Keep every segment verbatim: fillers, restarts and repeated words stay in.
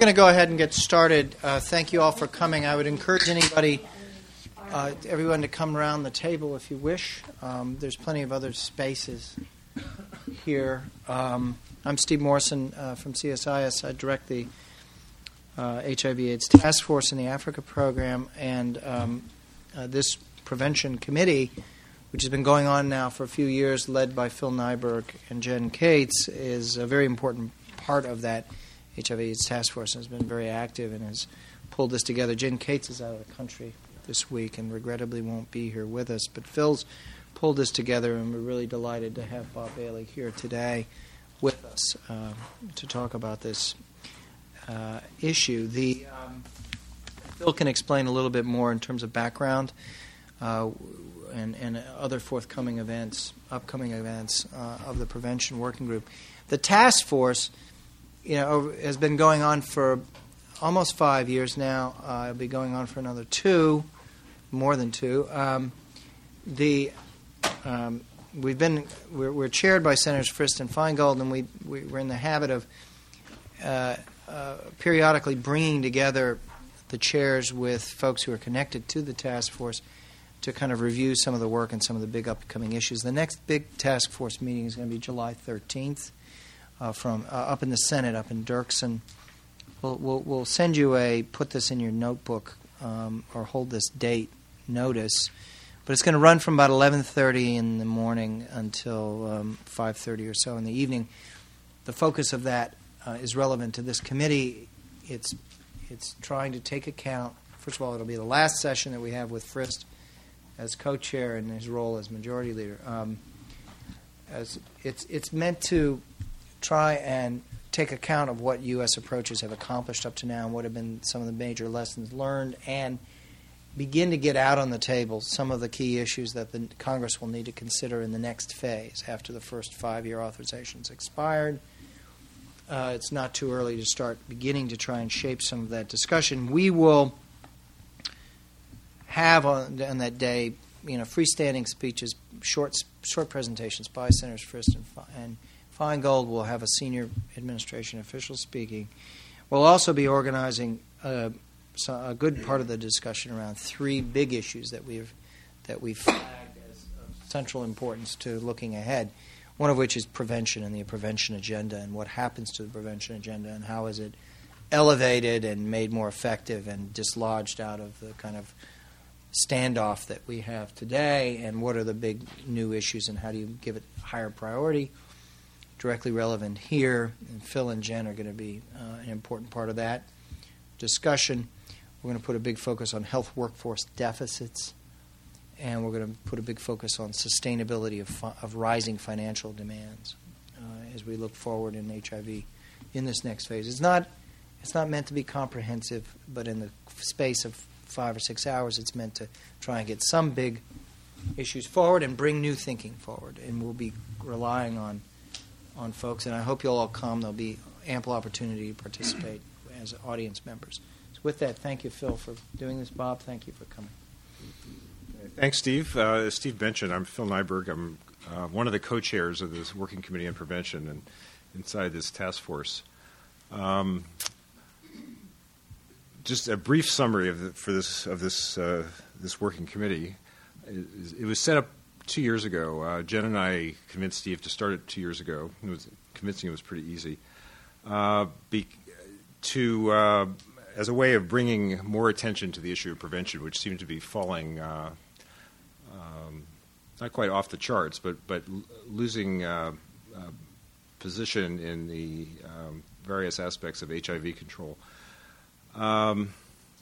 going to go ahead and get started. Uh, thank you all for coming. I would encourage anybody, uh, everyone to come around the table if you wish. Um, there's plenty of other spaces here. Um, I'm Steve Morrison uh, from C S I S. I direct the uh, H I V AIDS Task Force in the Africa program, and um, uh, this prevention committee, which has been going on now for a few years, led by Phil Nyberg and Jen Cates, is a very important part of that H I V AIDS Task Force and has been very active and has pulled this together. Jen Cates is out of the country this week and regrettably won't be here with us, but Phil's pulled this together, and we're really delighted to have Bob Bailey here today with us uh, to talk about this uh, issue. The um, Phil can explain a little bit more in terms of background uh, and, and other forthcoming events, upcoming events uh, of the prevention working group. The task force, you know, has been going on for almost five years now. Uh, it'll be going on for another two, more than two. Um, the um, we've been we're, we're chaired by Senators Frist and Feingold, and we, we we're in the habit of uh, uh, periodically bringing together the chairs with folks who are connected to the task force to kind of review some of the work and some of the big upcoming issues. The next big task force meeting is going to be July thirteenth. Uh, from uh, up in the Senate, up in Dirksen. We'll, we'll, we'll send you a, put this in your notebook, um, or hold this date notice. But it's going to run from about eleven thirty in the morning until um, five thirty or so in the evening. The focus of that uh, is relevant to this committee. It's, it's trying to take account, first of all, it'll be the last session that we have with Frist as co-chair and his role as majority leader. Um, as it's, it's meant to try and take account of what U S approaches have accomplished up to now and what have been some of the major lessons learned, and begin to get out on the table some of the key issues that the Congress will need to consider in the next phase after the first five-year authorization's expired. Uh, it's not too early to start beginning to try and shape some of that discussion. We will have on, on that day, you know, freestanding speeches, short short presentations by Senators Frist and, and Feingold. Will have a senior administration official speaking. We'll also be organizing a, a good part of the discussion around three big issues that we've that we've flagged as of central importance to looking ahead. One of which is prevention and the prevention agenda, and what happens to the prevention agenda, and how is it elevated and made more effective and dislodged out of the kind of standoff that we have today, and what are the big new issues and how do you give it higher priority. Directly relevant here, and Phil and Jen are going to be uh, an important part of that discussion. We're going to put a big focus on health workforce deficits, and we're going to put a big focus on sustainability of, fi- of rising financial demands uh, as we look forward in H I V in this next phase. It's not, it's not meant to be comprehensive, but in the space of five or six hours, it's meant to try and get some big issues forward and bring new thinking forward, and we'll be relying on on folks, and I hope you'll all come. There'll be ample opportunity to participate as audience members. So with that, thank you, Phil, for doing this. Bob, thank you for coming. Thanks, Steve. Uh, as Steve mentioned, I'm Phil Nyberg. I'm uh, one of the co-chairs of this Working Committee on Prevention and inside this task force. Um, just a brief summary of the, for this of this uh, this working committee. It, it was set up two years ago. Uh, Jen and I convinced Steve to start it two years ago. It was, convincing it was pretty easy. Uh, be, to uh, as a way of bringing more attention to the issue of prevention, which seemed to be falling uh, um, not quite off the charts, but but l- losing uh, uh, position in the um, various aspects of H I V control. Um,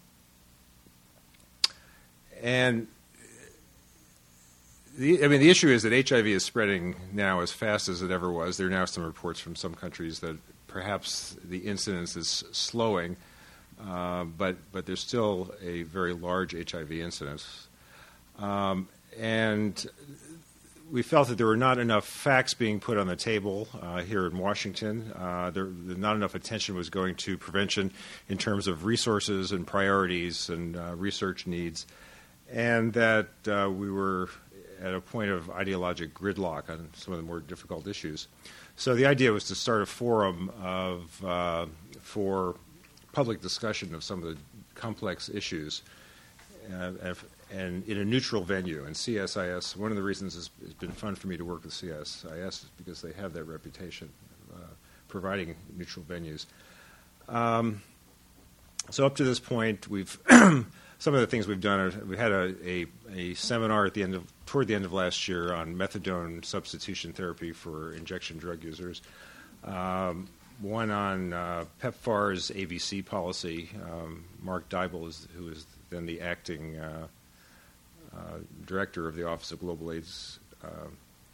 and The, I mean, the issue is that H I V is spreading now as fast as it ever was. There are now some reports from some countries that perhaps the incidence is slowing, uh, but but there's still a very large H I V incidence. Um, and we felt that there were not enough facts being put on the table uh, here in Washington. Uh, there, not enough attention was going to prevention in terms of resources and priorities and uh, research needs, and that uh, we were at a point of ideologic gridlock on some of the more difficult issues. So the idea was to start a forum of uh, for public discussion of some of the complex issues, uh, and in a neutral venue. And C S I S, one of the reasons it's, it's been fun for me to work with C S I S is because they have that reputation of uh, providing neutral venues. Um, so up to this point, we've some of the things we've done are we had a, a, a seminar at the end of toward the end of last year on methadone substitution therapy for injection drug users. Um, one on uh, PEPFAR's A B C policy. Um, Mark Dybel, is, who is then the acting uh, uh, director of the Office of Global AIDS. Uh,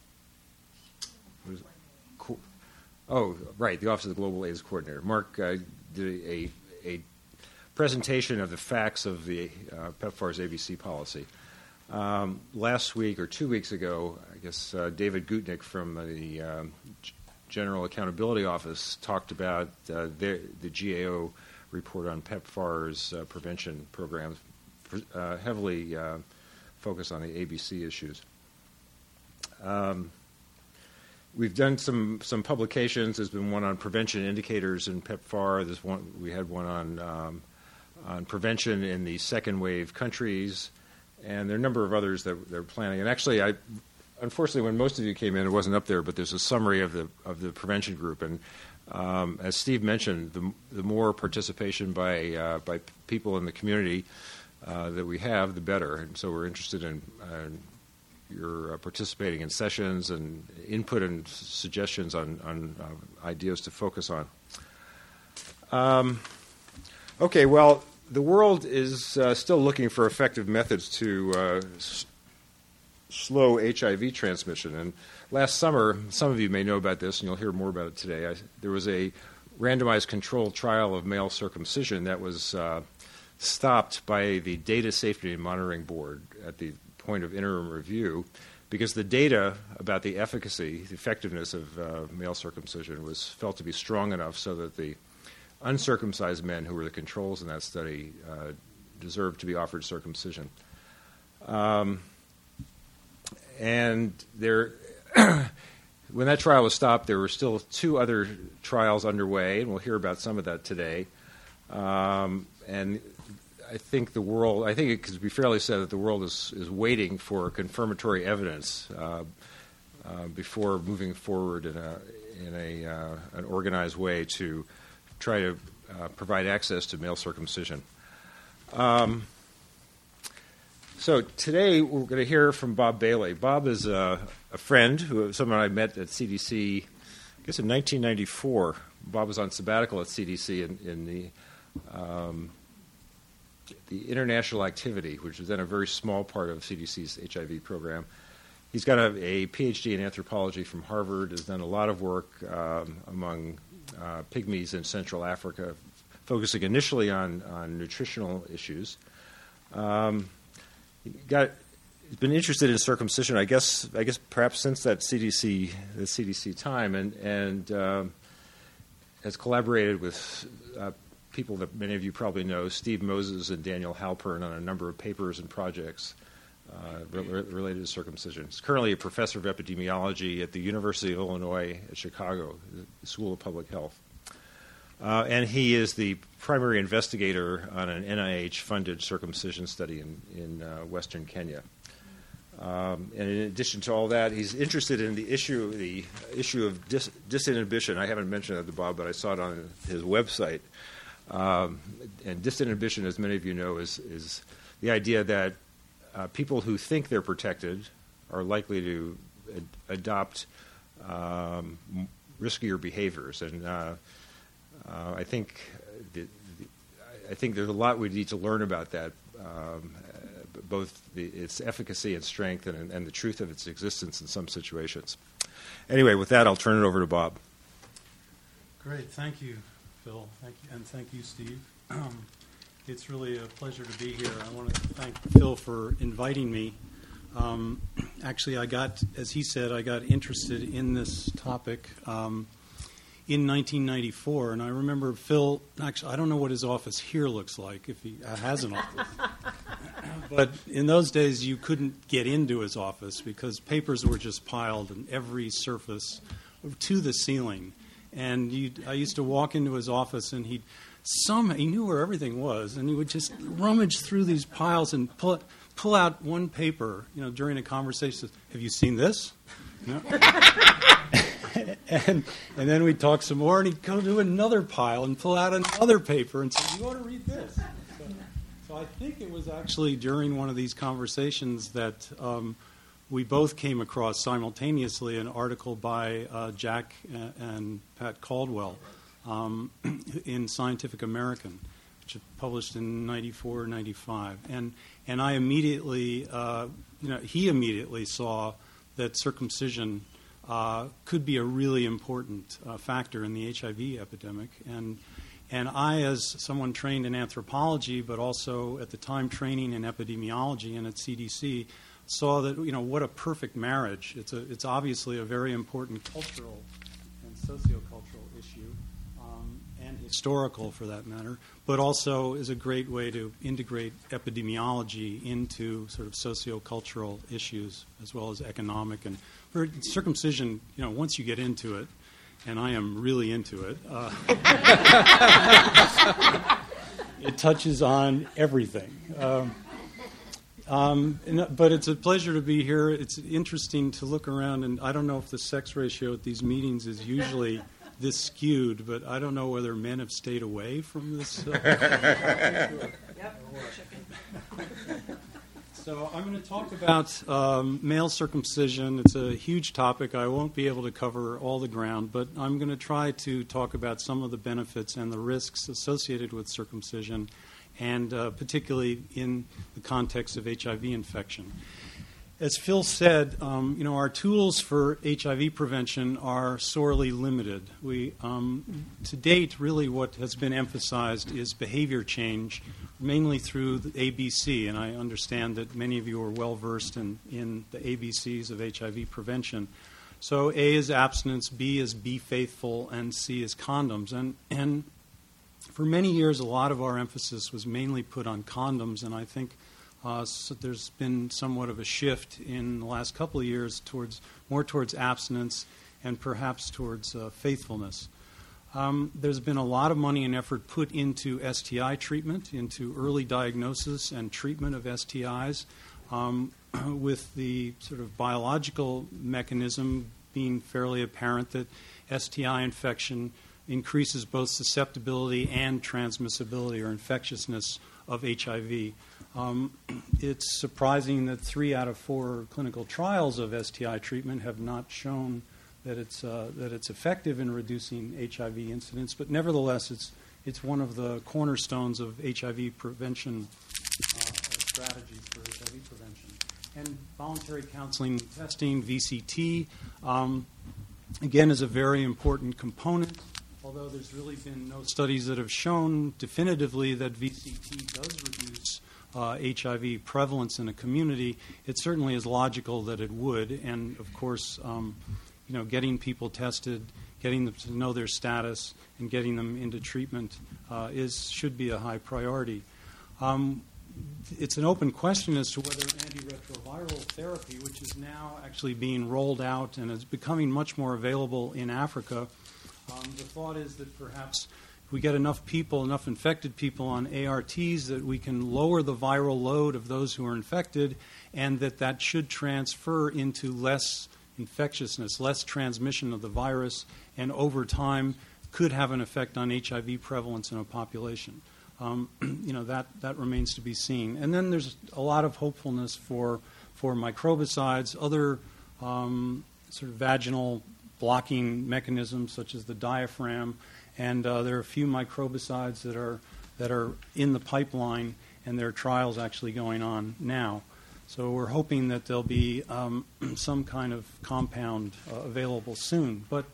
co- oh, right, the Office of the Global AIDS Coordinator. Mark uh, did a, a presentation of the facts of the uh, PEPFAR's A B C policy. Um, last week or two weeks ago, I guess uh, David Gutnick from the um, General Accountability Office talked about uh, their, the G A O report on PEPFAR's uh, prevention programs, uh, heavily uh, focused on the A B C issues. Um, we've done some some publications. There's been one on prevention indicators in PEPFAR. There's one we had one on um, on prevention in the second wave countries, and there are a number of others that they're planning. And actually, I. Unfortunately, when most of you came in, it wasn't up there, but there's a summary of the of the prevention group. And um, as Steve mentioned, the, the more participation by uh, by people in the community uh, that we have, the better. And so we're interested in uh, your uh, participating in sessions and input and suggestions on, on uh, ideas to focus on. Um, okay, well, the world is uh, still looking for effective methods to uh, slow H I V transmission. And last summer, some of you may know about this, and you'll hear more about it today. I, there was a randomized controlled trial of male circumcision that was uh, stopped by the Data Safety and Monitoring Board at the point of interim review because the data about the efficacy, the effectiveness of uh, male circumcision was felt to be strong enough so that the uncircumcised men who were the controls in that study uh, deserved to be offered circumcision. Um, And there, when that trial was stopped, there were still two other trials underway, and we'll hear about some of that today. Um, and I think the world, I think it could be fairly said that the world is, is waiting for confirmatory evidence uh, uh, before moving forward in a in a uh, an organized way to try to uh, provide access to male circumcision. Um, So today we're going to hear from Bob Bailey. Bob is a, a friend, who someone I met at C D C, I guess in nineteen ninety-four. Bob was on sabbatical at C D C in, in the um, the international activity, which was then a very small part of C D C's H I V program. He's got a, a P H D in anthropology from Harvard, has done a lot of work um, among uh, pygmies in Central Africa, focusing initially on, on nutritional issues. Um, Got he's been interested in circumcision, I guess. I guess perhaps since that C D C the C D C time, and and um, has collaborated with uh, people that many of you probably know, Steve Moses and Daniel Halpern, on a number of papers and projects uh, re- related to circumcision. He's currently a professor of epidemiology at the University of Illinois at Chicago, the School of Public Health. Uh, and he is the primary investigator on an N I H-funded circumcision study in, in uh, Western Kenya. Um, and in addition to all that, he's interested in the issue the issue of dis- disinhibition. I haven't mentioned that to Bob, but I saw it on his website. Um, and disinhibition, as many of you know, is, is the idea that uh, people who think they're protected are likely to ad- adopt um, riskier behaviors. And uh, Uh, I think the, the, I think there's a lot we need to learn about that, um, both the, its efficacy and strength, and, and the truth of its existence in some situations. Anyway, with that, I'll turn it over to Bob. Great, thank you, Phil, thank you, and thank you, Steve. Um, it's really a pleasure to be here. I want to thank Phil for inviting me. Um, actually, I got, as he said, I got interested in this topic Um, in nineteen ninety-four, and I remember Phil, actually, I don't know what his office here looks like, if he has an office. But in those days, you couldn't get into his office because papers were just piled in every surface to the ceiling. And you'd, I used to walk into his office, and he'd some he knew where everything was, and he would just rummage through these piles and pull pull out one paper, you know, during a conversation. Have you seen this? No. and and then we'd talk some more, and he'd go to another pile and pull out another paper and say, "You ought to read this." So, so I think it was actually during one of these conversations that um, we both came across simultaneously an article by uh, Jack and Pat Caldwell um, in Scientific American, which was published in ninety-four, ninety-five. And and I immediately, uh, you know, he immediately saw that circumcision uh, could be a really important uh, factor in the H I V epidemic. And and I, as someone trained in anthropology, but also at the time training in epidemiology and at C D C, saw that, you know, what a perfect marriage. It's a, it's obviously a very important cultural and sociocultural issue, um, and historical for that matter, but also is a great way to integrate epidemiology into sort of sociocultural issues as well as economic. And for circumcision, you know, once you get into it, and I am really into it, uh, it touches on everything. Um, Um, but it's a pleasure to be here. It's interesting to look around, and I don't know if the sex ratio at these meetings is usually this skewed, but I don't know whether men have stayed away from this. Uh, yep. So I'm going to talk about um, male circumcision. It's a huge topic. I won't be able to cover all the ground, but I'm going to try to talk about some of the benefits and the risks associated with circumcision, and uh, particularly in the context of H I V infection. As Phil said, um, you know, our tools for H I V prevention are sorely limited. We, um, to date, really what has been emphasized is behavior change, mainly through the A B C, and I understand that many of you are well versed in, in the A B Cs of H I V prevention. So A is abstinence, B is be faithful, and C is condoms. And, and for many years, a lot of our emphasis was mainly put on condoms, and I think uh, so there's been somewhat of a shift in the last couple of years towards more towards abstinence and perhaps towards uh, faithfulness. Um, there's been a lot of money and effort put into S T I treatment, into early diagnosis and treatment of S T Is, um, with the sort of biological mechanism being fairly apparent that S T I infection increases both susceptibility and transmissibility or infectiousness of H I V. Um, it's surprising that three out of four clinical trials of S T I treatment have not shown that it's uh, that it's effective in reducing H I V incidence, but nevertheless, it's it's one of the cornerstones of H I V prevention uh, strategies for H I V prevention. And voluntary counseling and testing, V C T, um, again, is a very important component. Although there's really been no studies that have shown definitively that V C T does reduce uh, H I V prevalence in a community, it certainly is logical that it would. And of course, um, you know, getting people tested, getting them to know their status, and getting them into treatment uh, is should be a high priority. Um, it's an open question as to whether antiretroviral therapy, which is now actually being rolled out and is becoming much more available in Africa. Um, the thought is that perhaps if we get enough people, enough infected people on A R Ts, that we can lower the viral load of those who are infected, and that that should transfer into less infectiousness, less transmission of the virus, and over time could have an effect on H I V prevalence in a population. Um, you know, that, that remains to be seen. And then there's a lot of hopefulness for, for microbicides, other um, sort of vaginal blocking mechanisms such as the diaphragm, and uh, there are a few microbicides that are that are in the pipeline, and there are trials actually going on now. So we're hoping that there'll be um, some kind of compound uh, available soon. But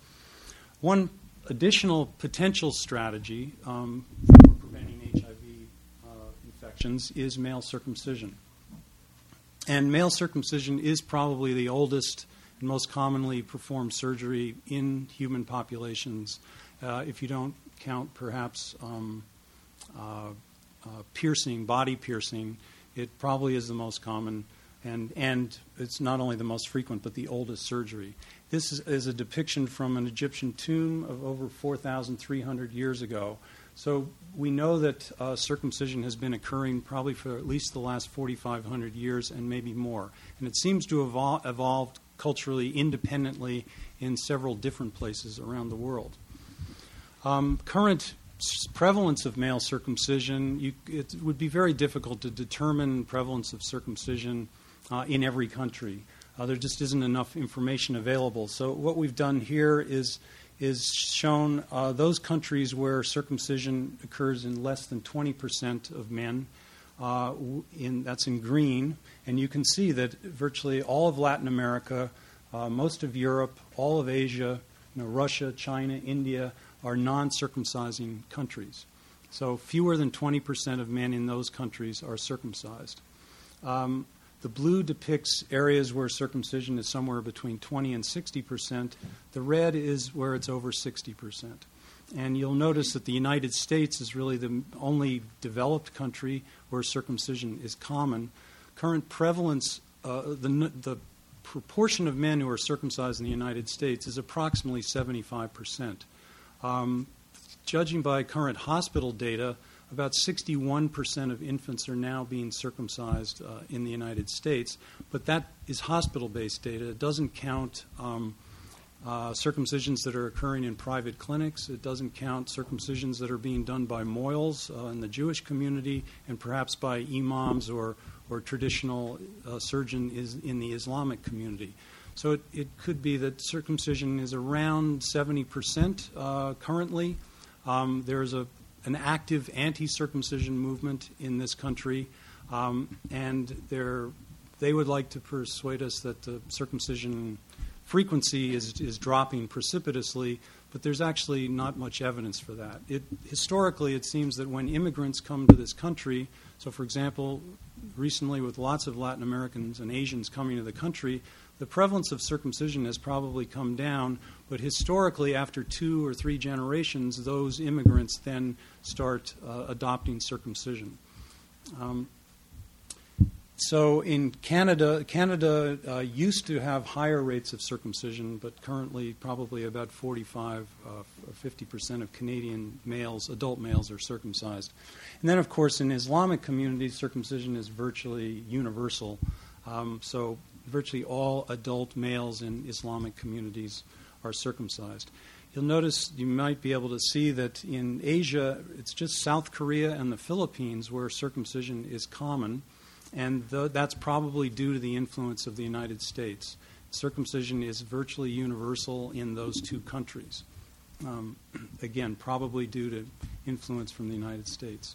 one additional potential strategy um, for preventing H I V uh, infections is male circumcision. And male circumcision is probably the oldest and most commonly performed surgery in human populations, uh, if you don't count perhaps um, uh, uh, piercing, body piercing. It probably is the most common, and, and it's not only the most frequent, but the oldest surgery. This is, is a depiction from an Egyptian tomb of over four thousand three hundred years ago So we know that uh, circumcision has been occurring probably for at least the last forty-five hundred years and maybe more. And it seems to have evol- evolved culturally independently in several different places around the world. Um, current s- prevalence of male circumcision, you, it would be very difficult to determine prevalence of circumcision uh, in every country. Uh, there just isn't enough information available. So what we've done here is is shown uh, those countries where circumcision occurs in less than twenty percent of men. Uh, in, that's in green. And you can see that virtually all of Latin America, uh, most of Europe, all of Asia, you know, Russia, China, India, are non-circumcising countries. So fewer than twenty percent of men in those countries are circumcised. Um, The blue depicts areas where circumcision is somewhere between twenty and sixty percent. The red is where it's over sixty percent. And you'll notice that the United States is really the only developed country where circumcision is common. Current prevalence, uh, the, the proportion of men who are circumcised in the United States is approximately seventy-five percent. Um, judging by current hospital data, about sixty-one percent of infants are now being circumcised uh, in the United States, but that is hospital-based data. It doesn't count um, uh, circumcisions that are occurring in private clinics. It doesn't count circumcisions that are being done by mohels uh, in the Jewish community and perhaps by imams or, or traditional uh, surgeon is in the Islamic community. So it, it could be that circumcision is around seventy percent uh, currently. Um, there's a an active anti-circumcision movement in this country, um, and they're, they would like to persuade us that the circumcision frequency is, is dropping precipitously, but there's actually not much evidence for that. It, historically, it seems that when immigrants come to this country, so for example, recently with lots of Latin Americans and Asians coming to the country, the prevalence of circumcision has probably come down, but historically, after two or three generations, those immigrants then start uh, adopting circumcision. Um, so in Canada, Canada uh, used to have higher rates of circumcision, but currently probably about forty-five uh, or fifty percent of Canadian males, adult males, are circumcised. And then, of course, in Islamic communities, circumcision is virtually universal. Um, so virtually all adult males in Islamic communities are circumcised. You'll notice, you might be able to see that in Asia, it's just South Korea and the Philippines where circumcision is common, and th- that's probably due to the influence of the United States. Circumcision is virtually universal in those two countries. Um, again, probably due to influence from the United States.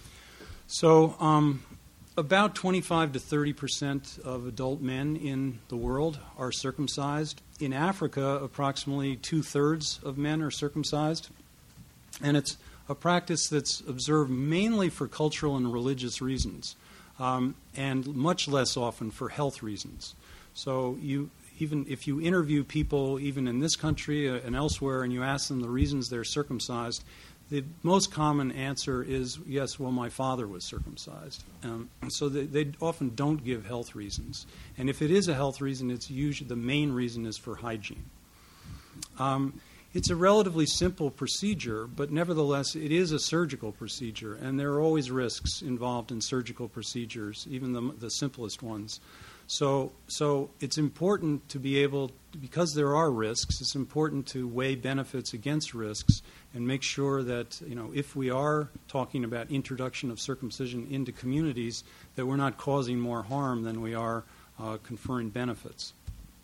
So, um, about twenty-five to thirty percent of adult men in the world are circumcised. In Africa, approximately two-thirds of men are circumcised. And it's a practice that's observed mainly for cultural and religious reasons, um, and much less often for health reasons. So you, even if you interview people, even in this country and elsewhere, and you ask them the reasons they're circumcised, the most common answer is, yes, well, my father was circumcised. Um, so they, they often don't give health reasons. And if it is a health reason, it's usually the main reason is for hygiene. Um, it's a relatively simple procedure, but nevertheless, it is a surgical procedure, and there are always risks involved in surgical procedures, even the, the simplest ones. So, so it's important to be able, because there are risks, it's important to weigh benefits against risks and make sure that, you know, if we are talking about introduction of circumcision into communities, that we're not causing more harm than we are uh, conferring benefits.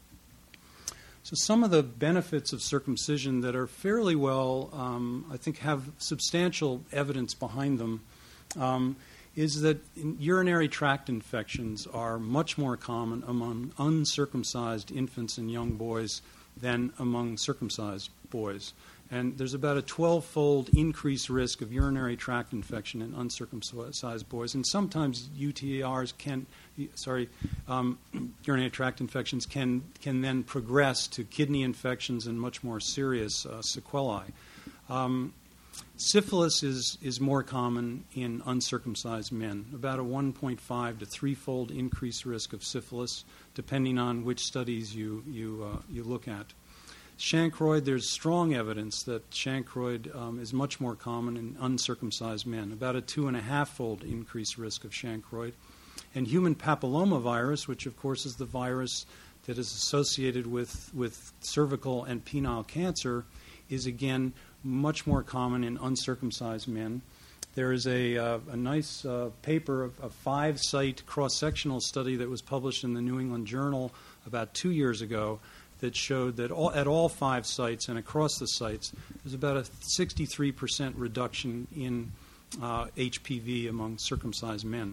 So some of the benefits of circumcision that are fairly well, um, I think, have substantial evidence behind them, um, is that urinary tract infections are much more common among uncircumcised infants and young boys than among circumcised boys. And there's about a twelve-fold increased risk of urinary tract infection in uncircumcised boys. And sometimes U T Rs can, sorry, um, urinary tract infections can, can then progress to kidney infections and much more serious uh, sequelae. Um, Syphilis is, is more common in uncircumcised men, about a one point five to three-fold increased risk of syphilis, depending on which studies you, you, uh, you look at. Chancroid, there's strong evidence that chancroid um, is much more common in uncircumcised men, about a two and a half fold increased risk of chancroid. And human papillomavirus, which of course is the virus that is associated with, with cervical and penile cancer, is again much more common in uncircumcised men. There is a, uh, a nice uh, paper, of a five-site cross-sectional study that was published in the New England Journal about two years ago that showed that all, at all five sites and across the sites, there's about a sixty-three percent reduction in uh, H P V among circumcised men.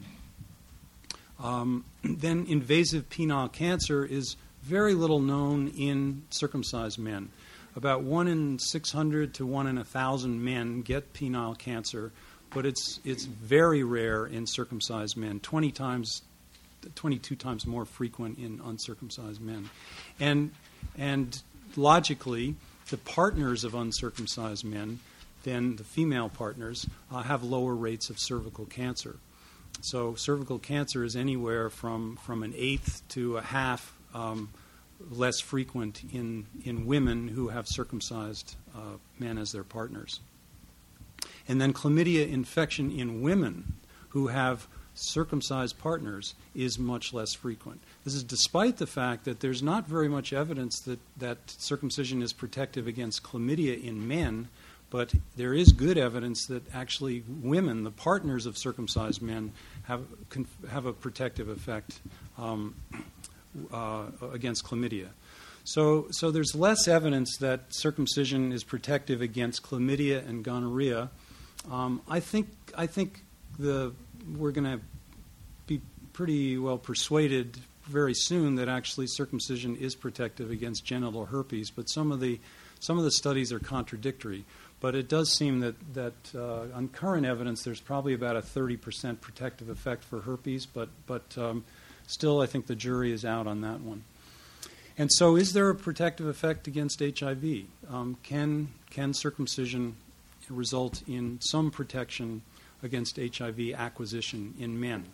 Um, then invasive penile cancer is very little known in circumcised men. About one in six hundred to one in one thousand men get penile cancer, but it's it's very rare in circumcised men, twenty times, twenty-two times more frequent in uncircumcised men. And And logically, the partners of uncircumcised men than the female partners uh, have lower rates of cervical cancer. So cervical cancer is anywhere from, from an eighth to a half um, less frequent in, in women who have circumcised uh, men as their partners. And then chlamydia infection in women who have circumcised partners is much less frequent. This is despite the fact that there's not very much evidence that, that circumcision is protective against chlamydia in men, but there is good evidence that actually women, the partners of circumcised men, have have a protective effect um, uh, against chlamydia. So, so there's less evidence that circumcision is protective against chlamydia and gonorrhea. Um, I think I think the we're going to be pretty well persuaded very soon that actually circumcision is protective against genital herpes, but some of the some of the studies are contradictory. But it does seem that that uh, on current evidence, there's probably about a thirty percent protective effect for herpes, but but um, still, I think the jury is out on that one. And so, is there a protective effect against H I V? Um, can can circumcision result in some protection against H I V acquisition in men?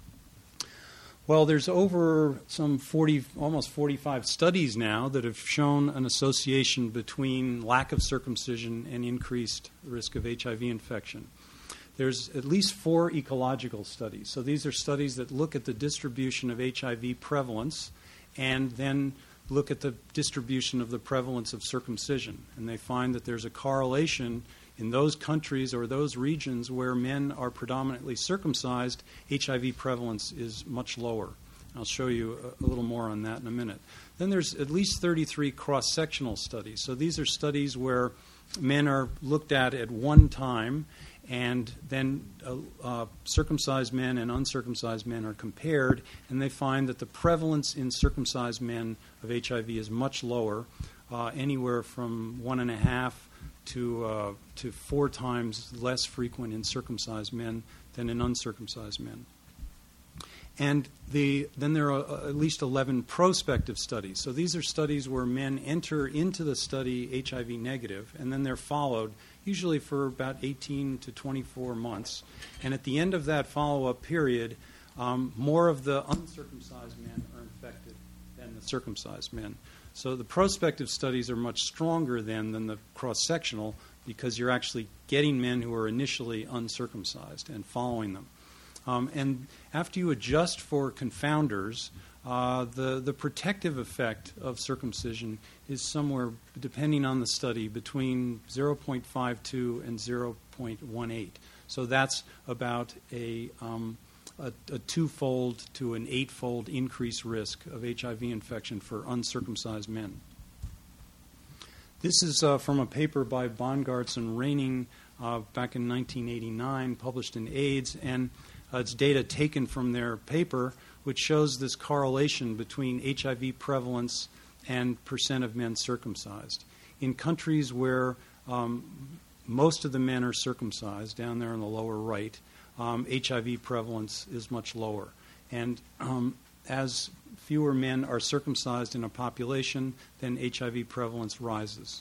Well, there's over some forty, almost forty-five studies now that have shown an association between lack of circumcision and increased risk of H I V infection. There's at least four ecological studies. So these are studies that look at the distribution of H I V prevalence and then look at the distribution of the prevalence of circumcision. And they find that there's a correlation in those countries or those regions where men are predominantly circumcised, H I V prevalence is much lower. I'll show you a, a little more on that in a minute. Then there's at least thirty-three cross-sectional studies. So these are studies where men are looked at at one time, and then uh, uh, circumcised men and uncircumcised men are compared, and they find that the prevalence in circumcised men of H I V is much lower, uh, anywhere from one and a half to uh, to four times less frequent in circumcised men than in uncircumcised men. And the then there are uh, at least eleven prospective studies. So these are studies where men enter into the study H I V negative, and then they're followed usually for about eighteen to twenty-four months. And at the end of that follow-up period, um, more of the uncircumcised men are infected than the circumcised men. So the prospective studies are much stronger then than the cross-sectional because you're actually getting men who are initially uncircumcised and following them. Um, and after you adjust for confounders, uh, the, the protective effect of circumcision is somewhere, depending on the study, between zero point five two and zero point one eight. So that's about a... Um, A, a two-fold to an eight-fold increased risk of H I V infection for uncircumcised men. This is uh, from a paper by Bongartz and Raining uh, back in nineteen eighty-nine, published in AIDS, and uh, it's data taken from their paper, which shows this correlation between H I V prevalence and percent of men circumcised. In countries where um, most of the men are circumcised, down there in the lower right, Um, H I V prevalence is much lower. And um, as fewer men are circumcised in a population, then H I V prevalence rises.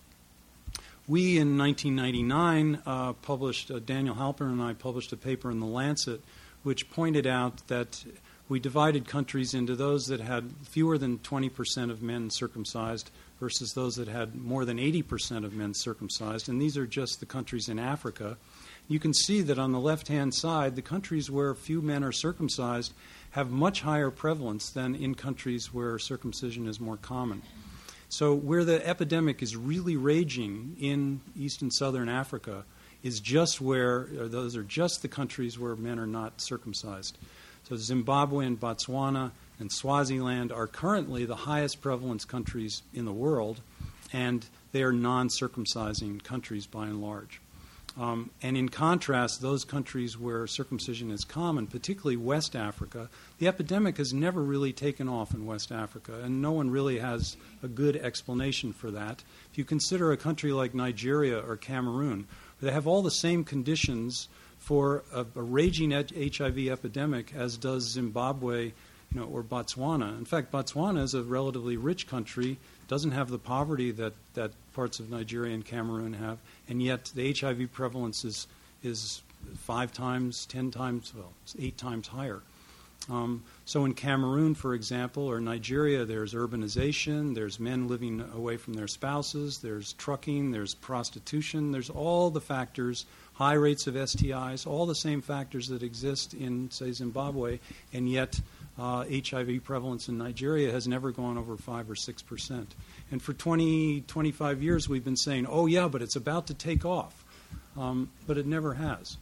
We, in nineteen ninety-nine, uh, published, uh, Daniel Halpern and I published a paper in The Lancet which pointed out that we divided countries into those that had fewer than twenty percent of men circumcised versus those that had more than eighty percent of men circumcised. And these are just the countries in Africa. You can see that on the left-hand side, the countries where few men are circumcised have much higher prevalence than in countries where circumcision is more common. So where the epidemic is really raging in East and Southern Africa is just where, or those are just the countries where men are not circumcised. So Zimbabwe and Botswana and Swaziland are currently the highest prevalence countries in the world, and they are non-circumcising countries by and large. Um, and in contrast, those countries where circumcision is common, particularly West Africa, the epidemic has never really taken off in West Africa, and no one really has a good explanation for that. If you consider a country like Nigeria or Cameroon, they have all the same conditions for a, a raging H I V epidemic as does Zimbabwe, you know, or Botswana. In fact, Botswana is a relatively rich country, doesn't have the poverty that, that parts of Nigeria and Cameroon have, and yet the H I V prevalence is, is five times, ten times, well, eight times higher. Um, so in Cameroon, for example, or Nigeria, there's urbanization, there's men living away from their spouses, there's trucking, there's prostitution, there's all the factors, high rates of S T Is, all the same factors that exist in, say, Zimbabwe, and yet uh, H I V prevalence in Nigeria has never gone over five or six percent. And for twenty, twenty-five years, we've been saying, oh, yeah, but it's about to take off. Um, but it never has.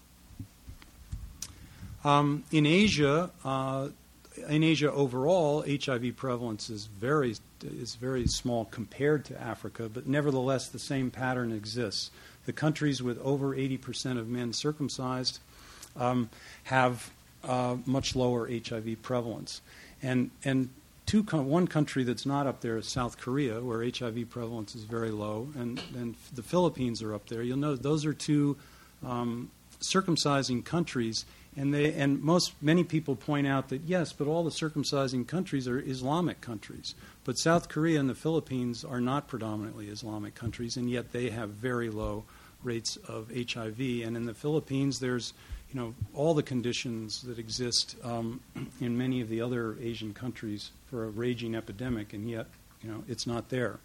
Um, in Asia, uh, in Asia overall, H I V prevalence is very is very small compared to Africa, but nevertheless, the same pattern exists. The countries with over eighty percent of men circumcised um, have uh, much lower H I V prevalence, and and two one country that's not up there is South Korea, where H I V prevalence is very low, and and the Philippines are up there. You'll note those are two um, circumcising countries. And they and most many people point out that yes, but all the circumcising countries are Islamic countries. But South Korea and the Philippines are not predominantly Islamic countries, and yet they have very low rates of H I V. And in the Philippines, there's you know all the conditions that exist um, in many of the other Asian countries for a raging epidemic, and yet you know it's not there.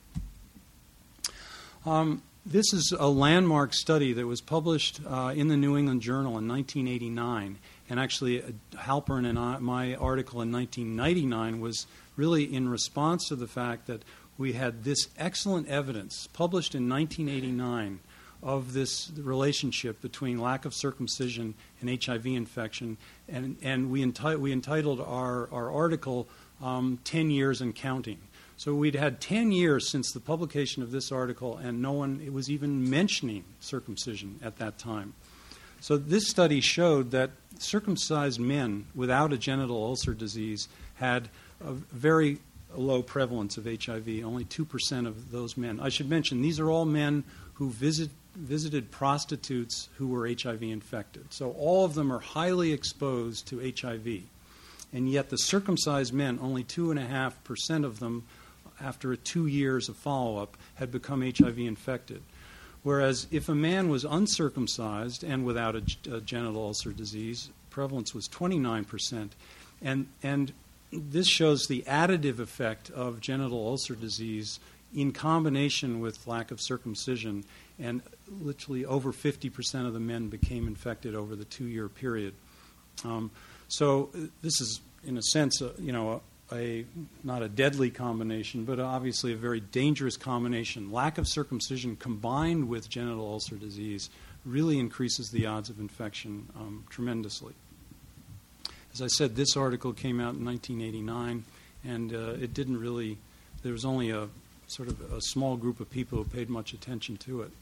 Um, This is a landmark study that was published uh, in the New England Journal in nineteen eighty-nine. And actually, uh, Halpern and I, my article in nineteen ninety-nine was really in response to the fact that we had this excellent evidence published in nineteen eighty-nine of this relationship between lack of circumcision and H I V infection. And, and we, enti- we entitled our, our article um, ten years and Counting. So we'd had ten years since the publication of this article, and no one it was even mentioning circumcision at that time. So this study showed that circumcised men without a genital ulcer disease had a very low prevalence of H I V, only two percent of those men. I should mention, these are all men who visit, visited prostitutes who were H I V infected. So all of them are highly exposed to H I V. And yet the circumcised men, only two point five percent of them, after two years of follow-up, had become H I V infected. Whereas if a man was uncircumcised and without a, a genital ulcer disease, prevalence was twenty-nine percent. And, and this shows the additive effect of genital ulcer disease in combination with lack of circumcision, and literally over fifty percent of the men became infected over the two-year period. Um, so this is, in a sense, a, you know, a, A, not a deadly combination, but obviously a very dangerous combination. Lack of circumcision combined with genital ulcer disease really increases the odds of infection um, tremendously. As I said, this article came out in nineteen eighty-nine, and uh, it didn't really, there was only a sort of a small group of people who paid much attention to it.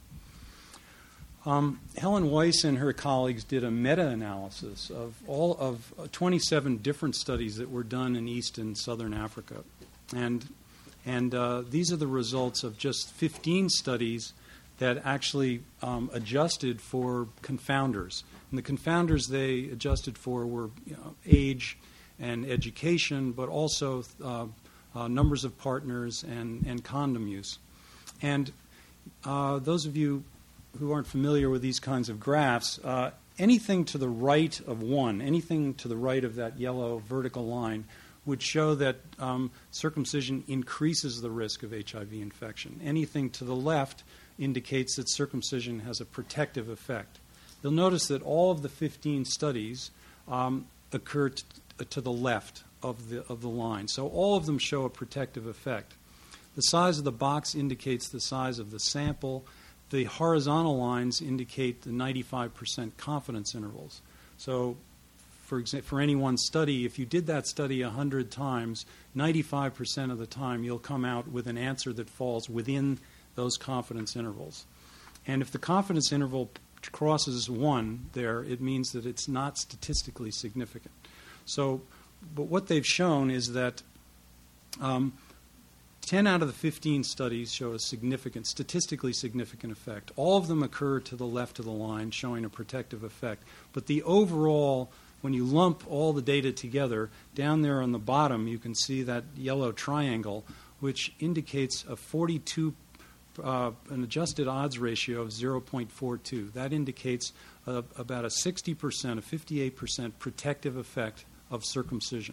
Um, Helen Weiss and her colleagues did a meta-analysis of all of twenty-seven different studies that were done in East and Southern Africa. And, and uh, these are the results of just fifteen studies that actually um, adjusted for confounders. And the confounders they adjusted for were you know, age and education, but also uh, uh, numbers of partners and, and condom use. And uh, those of you who aren't familiar with these kinds of graphs, uh, anything to the right of one, anything to the right of that yellow vertical line, would show that um, circumcision increases the risk of H I V infection. Anything to the left indicates that circumcision has a protective effect. You'll notice that all of the fifteen studies um, occur t- to the left of the of the line. So all of them show a protective effect. The size of the box indicates the size of the sample. The horizontal lines indicate the ninety-five percent confidence intervals. So for exa- for any one study, if you did that study one hundred times, ninety-five percent of the time you'll come out with an answer that falls within those confidence intervals. And if the confidence interval crosses one there, it means that it's not statistically significant. So, but what they've shown is that um, ten out of the fifteen studies show a significant, statistically significant effect. All of them occur to the left of the line, showing a protective effect. But the overall, when you lump all the data together, down there on the bottom you can see that yellow triangle, which indicates a forty-two Uh, an adjusted odds ratio of zero point four two. That indicates uh, about a sixty percent, a fifty-eight percent protective effect of circumcision.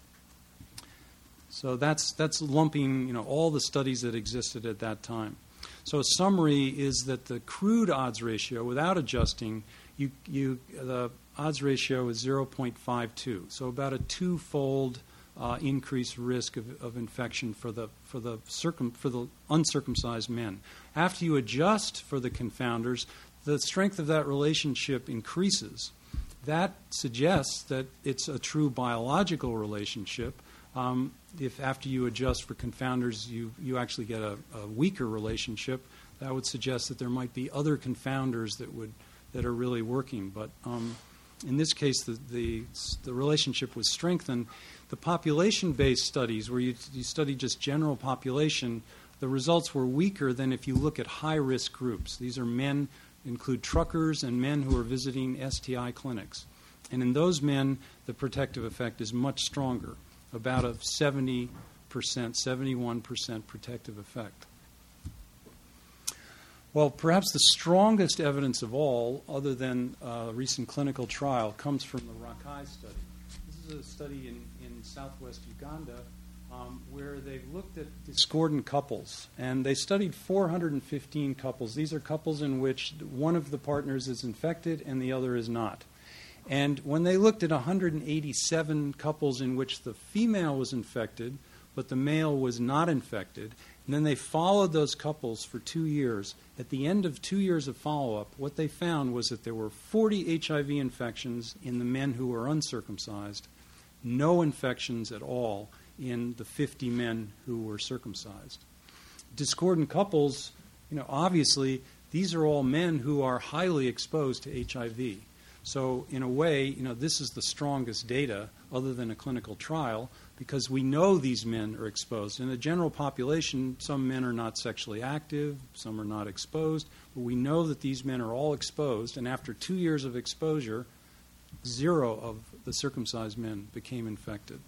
So that's that's lumping, you know, all the studies that existed at that time. So a summary is that the crude odds ratio, without adjusting, you you the odds ratio is zero point five two. So about a twofold Uh, increased risk of, of infection for the for the circum for the uncircumcised men. After you adjust for the confounders, the strength of that relationship increases. That suggests that it's a true biological relationship. Um, if after you adjust for confounders, you you actually get a, a weaker relationship, that would suggest that there might be other confounders that would that are really working. But um, in this case, the, the the relationship was strengthened. The population-based studies, where you, you study just general population, the results were weaker than if you look at high-risk groups. These are men, include truckers and men who are visiting S T I clinics. And in those men, the protective effect is much stronger, about a seventy percent, seventy-one percent protective effect. Well, perhaps the strongest evidence of all, other than a recent clinical trial, comes from the Rakai study. This is a study in, in southwest Uganda um, where they've looked at discordant couples. And they studied four hundred fifteen couples. These are couples in which one of the partners is infected and the other is not. And when they looked at one hundred eighty-seven couples in which the female was infected but the male was not infected, and then they followed those couples for two years. At the end of two years of follow-up, what they found was that there were forty H I V infections in the men who were uncircumcised, no infections at all in the fifty men who were circumcised. Discordant couples, you know, obviously, these are all men who are highly exposed to H I V. So in a way, you know, this is the strongest data other than a clinical trial, because we know these men are exposed. In the general population, some men are not sexually active, some are not exposed, but we know that these men are all exposed, and after two years of exposure, zero of the circumcised men became infected.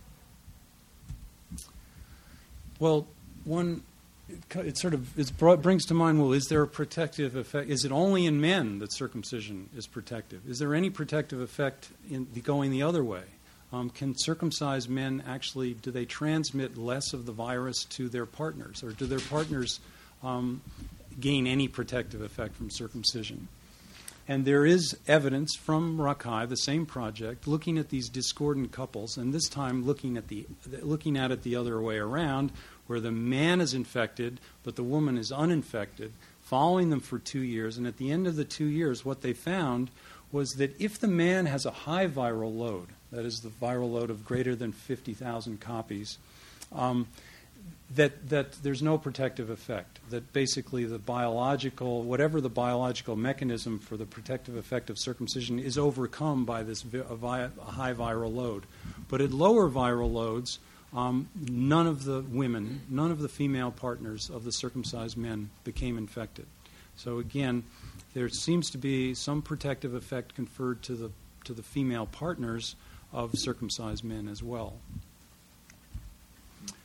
Well, one, it, it sort of it brings to mind, well, is there a protective effect? Is it only in men that circumcision is protective? Is there any protective effect in the, going the other way? Um, can circumcised men actually, do they transmit less of the virus to their partners, or do their partners um, gain any protective effect from circumcision? And there is evidence from Rakai, the same project, looking at these discordant couples, and this time looking at the looking at it the other way around, where the man is infected but the woman is uninfected, following them for two years, and at the end of the two years, what they found was that if the man has a high viral load, that is the viral load of greater than fifty thousand copies, um, that, that there's no protective effect, that basically the biological, whatever the biological mechanism for the protective effect of circumcision is overcome by this vi- a vi- a high viral load. But at lower viral loads, um, none of the women, none of the female partners of the circumcised men became infected. So again, there seems to be some protective effect conferred to the to the female partners of circumcised men as well.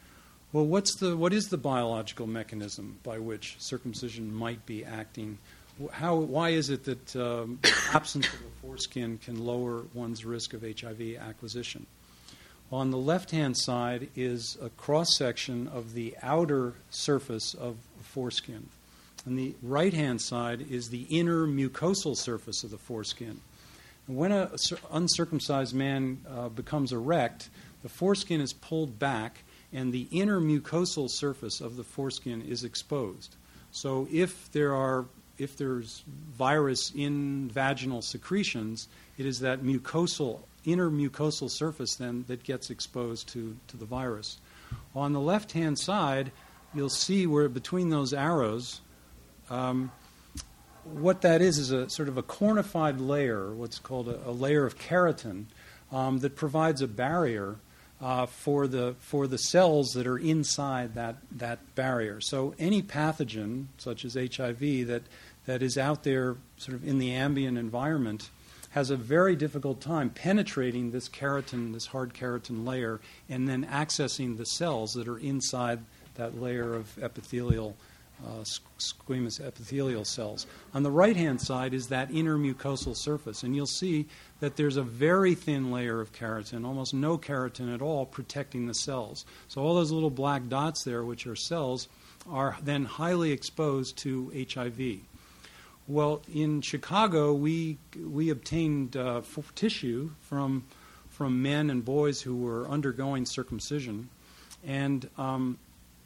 Well, what's the what is the biological mechanism by which circumcision might be acting how, why is it that um, absence of a foreskin can lower one's risk of H I V acquisition? Well, on the left-hand side is a cross-section of the outer surface of foreskin. On the right-hand side is the inner mucosal surface of the foreskin. And when an uncircumcised man uh, becomes erect, the foreskin is pulled back and the inner mucosal surface of the foreskin is exposed. So if there are if there's virus in vaginal secretions, it is that mucosal inner mucosal surface then that gets exposed to, to the virus. On the left-hand side, you'll see where between those arrows, um, what that is is a sort of a cornified layer, what's called a, a layer of keratin, um, that provides a barrier uh, for the for the cells that are inside that that barrier. So any pathogen, such as H I V, that that is out there sort of in the ambient environment, has a very difficult time penetrating this keratin, this hard keratin layer, and then accessing the cells that are inside that layer of epithelial, uh, squamous epithelial cells. On the right-hand side is that inner mucosal surface, and you'll see that there's a very thin layer of keratin, almost no keratin at all, protecting the cells. So all those little black dots there, which are cells, are then highly exposed to H I V. Well, in Chicago, we we obtained uh, f- tissue from from men and boys who were undergoing circumcision, and um,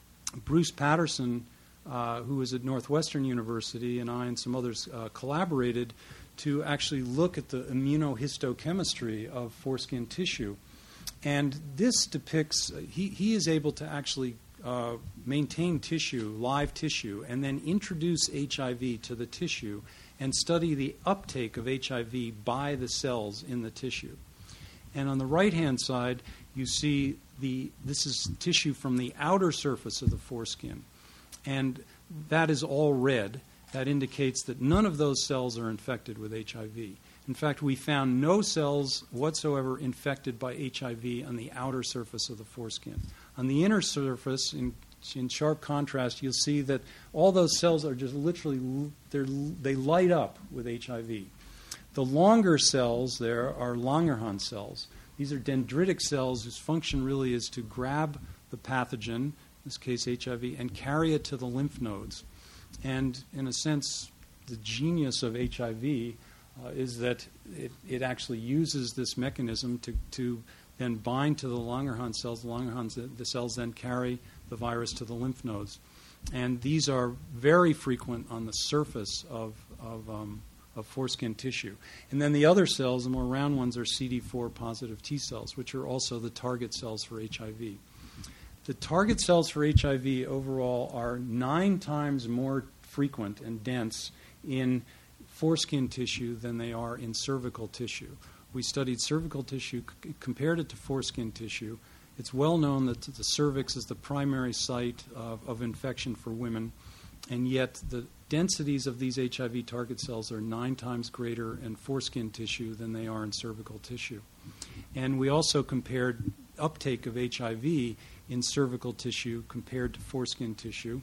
Bruce Patterson, uh, who was at Northwestern University, and I and some others uh, collaborated to actually look at the immunohistochemistry of foreskin tissue, and this depicts he he is able to actually Uh, maintain tissue, live tissue, and then introduce H I V to the tissue and study the uptake of H I V by the cells in the tissue. And on the right-hand side, you see the this is tissue from the outer surface of the foreskin. And that is all red. That indicates that none of those cells are infected with H I V. In fact, we found no cells whatsoever infected by H I V on the outer surface of the foreskin. On the inner surface, in, in sharp contrast, you'll see that all those cells are just literally, they're, they light up with H I V. The longer cells there are Langerhans cells. These are dendritic cells whose function really is to grab the pathogen, in this case H I V, and carry it to the lymph nodes. And in a sense, the genius of H I V uh, is that it, it actually uses this mechanism to, to then bind to the Langerhans cells. The Langerhans, the cells then carry the virus to the lymph nodes. And these are very frequent on the surface of, of, um, of foreskin tissue. And then the other cells, the more round ones, are C D four positive T cells, which are also the target cells for H I V. The target cells for H I V overall are nine times more frequent and dense in foreskin tissue than they are in cervical tissue. We studied cervical tissue, c- compared it to foreskin tissue. It's well known that the cervix is the primary site of, of infection for women, and yet the densities of these H I V target cells are nine times greater in foreskin tissue than they are in cervical tissue. And we also compared uptake of H I V in cervical tissue compared to foreskin tissue.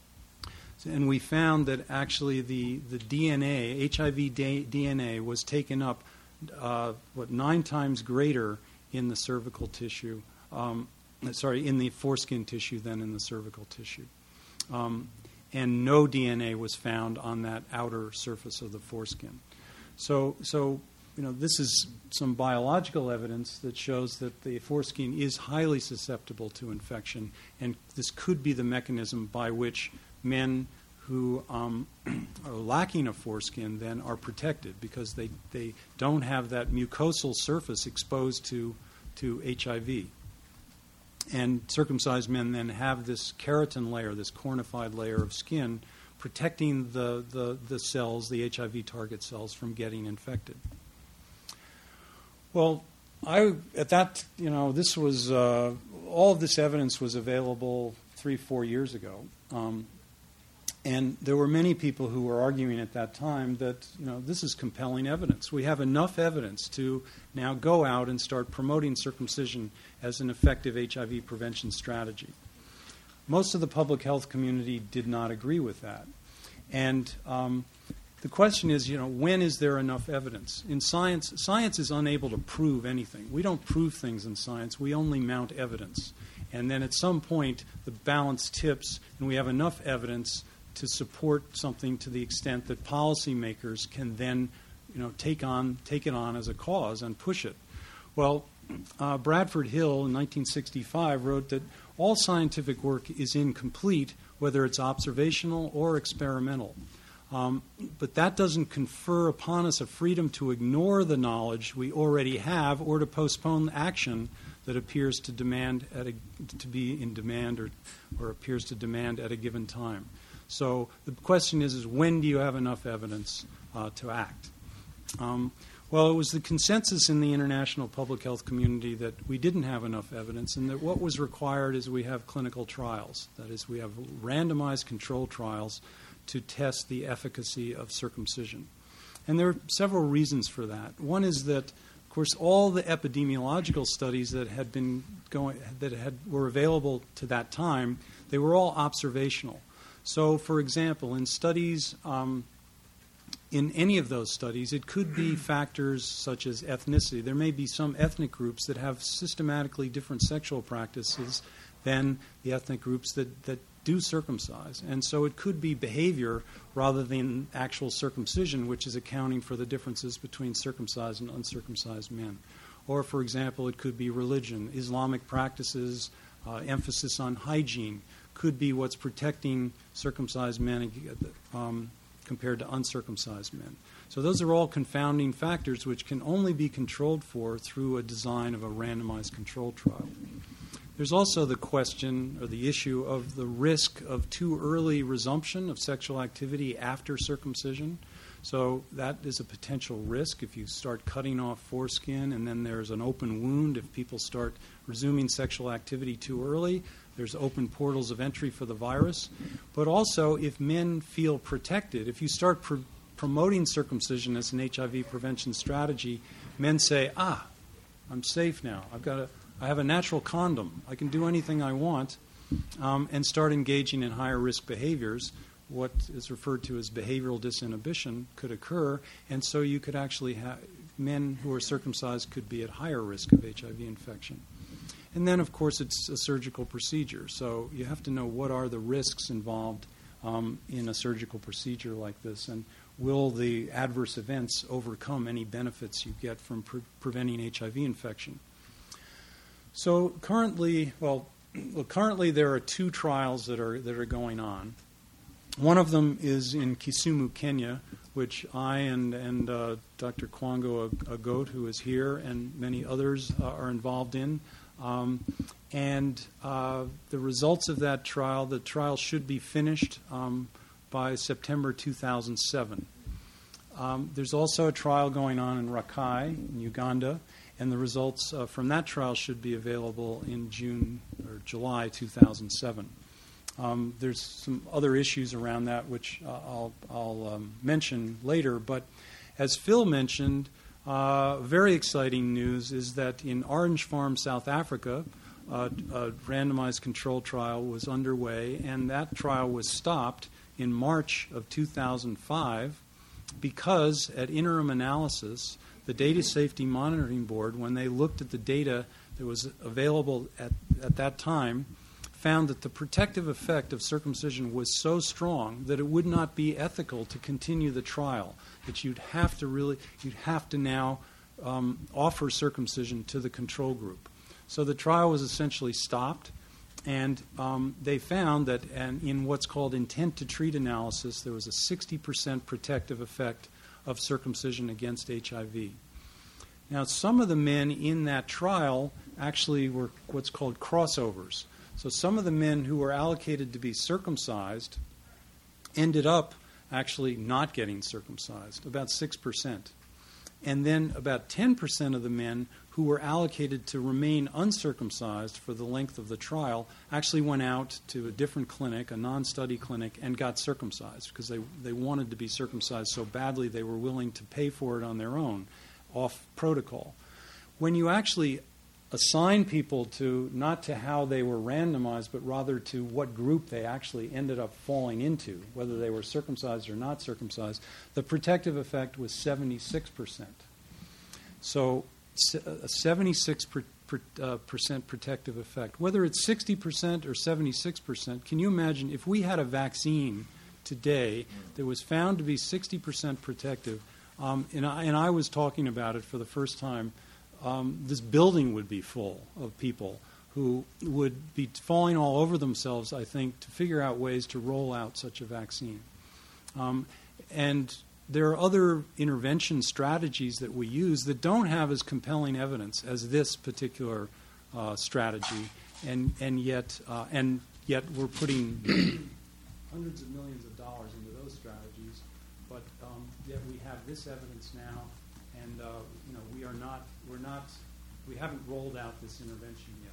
And we found that actually the, the D N A, H I V D- DNA, was taken up uh, what nine times greater in the cervical tissue, um, sorry, in the foreskin tissue than in the cervical tissue. Um, and no D N A was found on that outer surface of the foreskin. So, so you know, this is some biological evidence that shows that the foreskin is highly susceptible to infection, and this could be the mechanism by which men who um, are lacking a foreskin then are protected, because they, they don't have that mucosal surface exposed to, to H I V. And circumcised men then have this keratin layer, this cornified layer of skin, protecting the, the, the cells, the H I V target cells, from getting infected. Well, I at that, you know, this was, uh, all of this evidence was available three, four years ago. Um, And there were many people who were arguing at that time that, you know, this is compelling evidence. We have enough evidence to now go out and start promoting circumcision as an effective H I V prevention strategy. Most of the public health community did not agree with that. And um, the question is, you know, when is there enough evidence? In science, science is unable to prove anything. We don't prove things in science. We only mount evidence. And then at some point, the balance tips, and we have enough evidence to support something to the extent that policymakers can then, you know, take on take it on as a cause and push it. Well, uh, Bradford Hill in nineteen sixty-five wrote that all scientific work is incomplete, whether it's observational or experimental. Um, but that doesn't confer upon us a freedom to ignore the knowledge we already have or to postpone action that appears to demand at a, to be in demand or, or appears to demand at a given time. So the question is, is when do you have enough evidence uh, to act? Um, well, it was the consensus in the international public health community that we didn't have enough evidence and that what was required is we have clinical trials. That is, we have randomized controlled trials to test the efficacy of circumcision. And there are several reasons for that. One is that, of course, all the epidemiological studies that had been going, that had, were available to that time, they were all observational. So, for example, in studies, um, in any of those studies, it could be factors such as ethnicity. There may be some ethnic groups that have systematically different sexual practices than the ethnic groups that, that do circumcise. And so it could be behavior rather than actual circumcision, which is accounting for the differences between circumcised and uncircumcised men. Or, for example, it could be religion, Islamic practices, uh, emphasis on hygiene, could be what's protecting circumcised men um, compared to uncircumcised men. So those are all confounding factors which can only be controlled for through a design of a randomized control trial. There's also the question or the issue of the risk of too early resumption of sexual activity after circumcision. So that is a potential risk if you start cutting off foreskin and then there's an open wound. If people start resuming sexual activity too early, there's open portals of entry for the virus. But also, if men feel protected, if you start pr- promoting circumcision as an H I V prevention strategy, men say, ah, I'm safe now. I've got a, I have a natural condom. I can do anything I want, um, and start engaging in higher risk behaviors. What is referred to as behavioral disinhibition could occur, and so you could actually have men who are circumcised could be at higher risk of H I V infection. And then, of course, it's a surgical procedure. So you have to know what are the risks involved um, in a surgical procedure like this, and will the adverse events overcome any benefits you get from pre- preventing H I V infection? So currently, well, well, currently there are two trials that are that are going on. One of them is in Kisumu, Kenya, which I and and uh, Doctor Kwango Agot, who is here, and many others uh, are involved in. Um, and uh, the results of that trial, the trial should be finished um, by September two thousand seven. Um, there's also a trial going on in Rakai, in Uganda, and the results uh, from that trial should be available in June or July two thousand seven. Um, there's some other issues around that which uh, I'll, I'll um, mention later, but as Phil mentioned, Uh, very exciting news is that in Orange Farm, South Africa, uh, a randomized control trial was underway, and that trial was stopped in March of two thousand five because at interim analysis, the Data Safety Monitoring Board, when they looked at the data that was available at, at that time, found that the protective effect of circumcision was so strong that it would not be ethical to continue the trial, that you'd have to really, you'd have to now um, offer circumcision to the control group. So the trial was essentially stopped, and um, they found that and in what's called intent to treat analysis, there was a sixty percent protective effect of circumcision against H I V. Now, some of the men in that trial actually were what's called crossovers. So some of the men who were allocated to be circumcised ended up actually not getting circumcised, about six percent. And then about ten percent of the men who were allocated to remain uncircumcised for the length of the trial actually went out to a different clinic, a non-study clinic, and got circumcised because they, they wanted to be circumcised so badly they were willing to pay for it on their own, off protocol. When you actually assign people to not to how they were randomized, but rather to what group they actually ended up falling into, whether they were circumcised or not circumcised, the protective effect was seventy-six percent. So a seventy-six percent per, uh, percent protective effect. Whether it's sixty percent or seventy-six percent, can you imagine if we had a vaccine today that was found to be sixty percent protective, um, and, I, and I was talking about it for the first time, Um, this building would be full of people who would be falling all over themselves, I think, to figure out ways to roll out such a vaccine. Um, and there are other intervention strategies that we use that don't have as compelling evidence as this particular uh, strategy, and and yet uh, and yet we're putting hundreds of millions of dollars into those strategies, but um, yet we have this evidence now. And uh, you know, we are not, we're not, we haven't rolled out this intervention yet.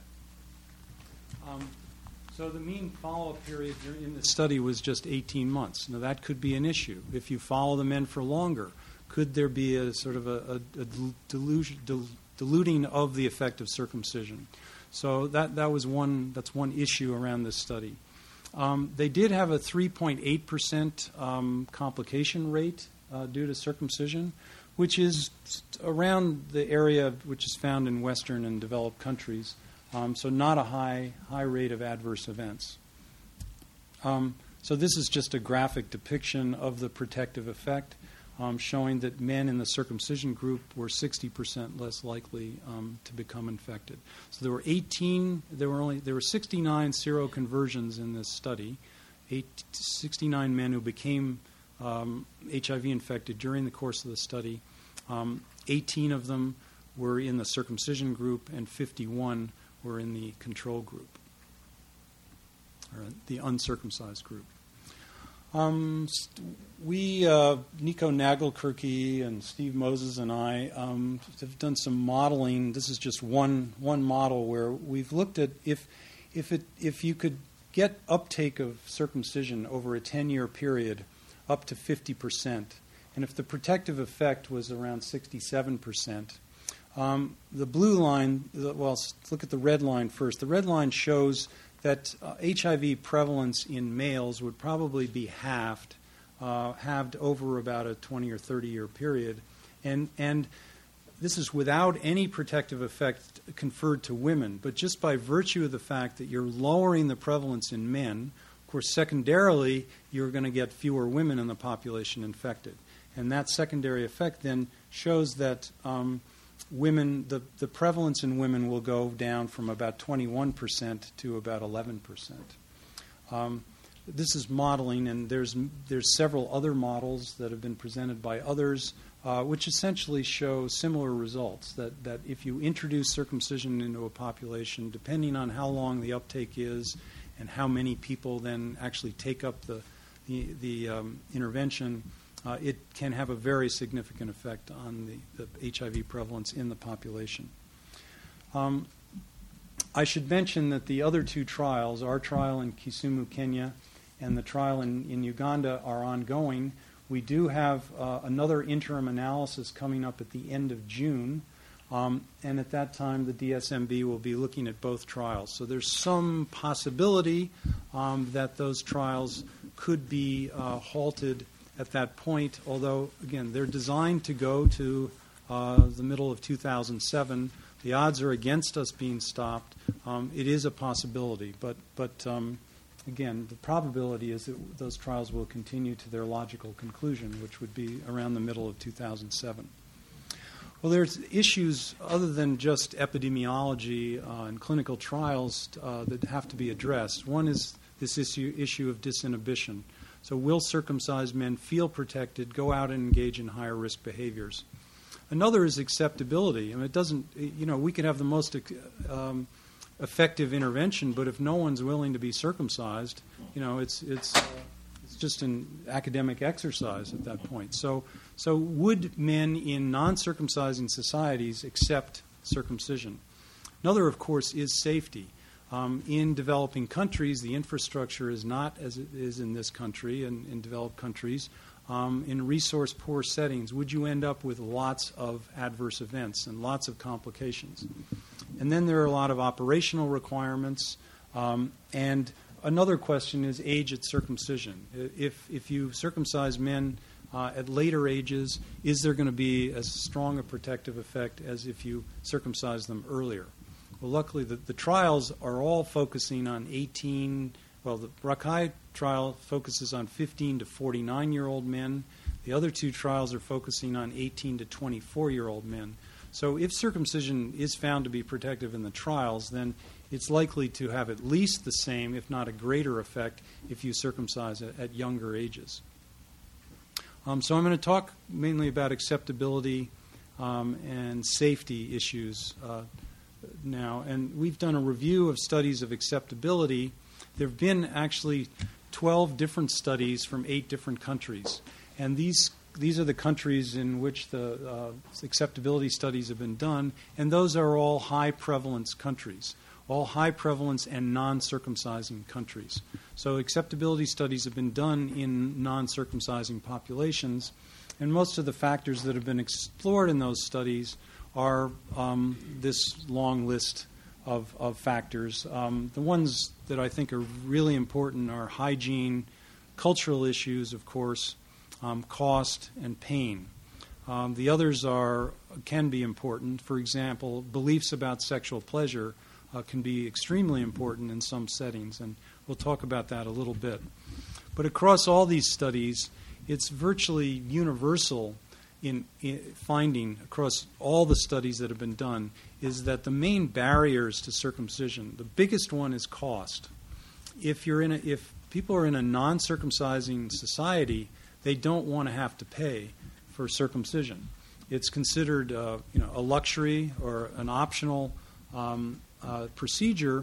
Um, so the mean follow-up period in the study was just eighteen months. Now that could be an issue. If you follow the men for longer, could there be a sort of a, a, a delusion, del, diluting of the effect of circumcision? So that that was one. That's one issue around this study. Um, they did have a three point eight percent um, complication rate uh, due to circumcision, which is around the area which is found in Western and developed countries, um, so not a high high rate of adverse events. Um, so this is just a graphic depiction of the protective effect, um, showing that men in the circumcision group were sixty percent less likely um, to become infected. So there were eighteen, there were only there were sixty-nine seroconversions in this study, eight, sixty-nine men who became Um, H I V infected during the course of the study. Um, eighteen of them were in the circumcision group, and fifty-one were in the control group, or the uncircumcised group. Um, we, uh, Nico Nagelkirke and Steve Moses and I, um, have done some modeling. This is just one one model where we've looked at if if it if you could get uptake of circumcision over a ten-year period up to fifty percent. And if the protective effect was around sixty-seven percent, um, the blue line, well, look at the red line first. The red line shows that uh, H I V prevalence in males would probably be halved, uh, halved over about a twenty or thirty year period. And, and this is without any protective effect conferred to women, but just by virtue of the fact that you're lowering the prevalence in men. Of course, secondarily, you're going to get fewer women in the population infected. And that secondary effect then shows that um, women, the, the prevalence in women will go down from about twenty-one percent to about eleven percent. Um, this is modeling, and there's, there's several other models that have been presented by others, uh, which essentially show similar results, that, that if you introduce circumcision into a population, depending on how long the uptake is, and how many people then actually take up the the, the um, intervention, uh, it can have a very significant effect on the, the H I V prevalence in the population. Um, I should mention that the other two trials, our trial in Kisumu, Kenya, and the trial in, in Uganda, are ongoing. We do have uh, another interim analysis coming up at the end of June. Um, and at that time, the D S M B will be looking at both trials. So there's some possibility um, that those trials could be uh, halted at that point, although, again, they're designed to go to uh, the middle of two thousand seven. The odds are against us being stopped. Um, it is a possibility, but, but um, again, the probability is that those trials will continue to their logical conclusion, which would be around the middle of two thousand seven. Well, there's issues other than just epidemiology uh, and clinical trials uh, that have to be addressed. One is this issue issue of disinhibition. So will circumcised men feel protected, go out and engage in higher risk behaviors? Another is acceptability. I mean, it doesn't, you know, we could have the most um, effective intervention, but if no one's willing to be circumcised, you know, it's it's uh, it's just an academic exercise at that point. So, so would men in non-circumcising societies accept circumcision? Another, of course, is safety. Um, in developing countries, the infrastructure is not as it is in this country and in developed countries. Um, in resource-poor settings, would you end up with lots of adverse events and lots of complications? And then there are a lot of operational requirements. Um, and another question is age at circumcision. If, if you circumcise men uh, at later ages, is there going to be as strong a protective effect as if you circumcise them earlier? Well, luckily, the, the trials are all focusing on eighteen, well, the Rakai trial focuses on fifteen to forty-nine-year-old men. The other two trials are focusing on eighteen to twenty-four-year-old men. So if circumcision is found to be protective in the trials, then it's likely to have at least the same, if not a greater effect, if you circumcise at, at younger ages. Um, so I'm going to talk mainly about acceptability um, and safety issues uh, now. And we've done a review of studies of acceptability. There have been actually twelve different studies from eight different countries. And these these are the countries in which the uh, acceptability studies have been done, and those are all high prevalence countries, all high prevalence and non-circumcising countries. So acceptability studies have been done in non-circumcising populations, and most of the factors that have been explored in those studies are um, this long list of, of factors. Um, the ones that I think are really important are hygiene, cultural issues, of course, Um, cost, and pain. Um, the others are can be important. For example, beliefs about sexual pleasure uh, can be extremely important in some settings, and we'll talk about that a little bit. But across all these studies, it's virtually universal in, in finding across all the studies that have been done is that the main barriers to circumcision, the biggest one is cost. If you're in a, if people are in a non-circumcising society, they don't want to have to pay for circumcision. It's considered uh, you know, a luxury or an optional um, uh, procedure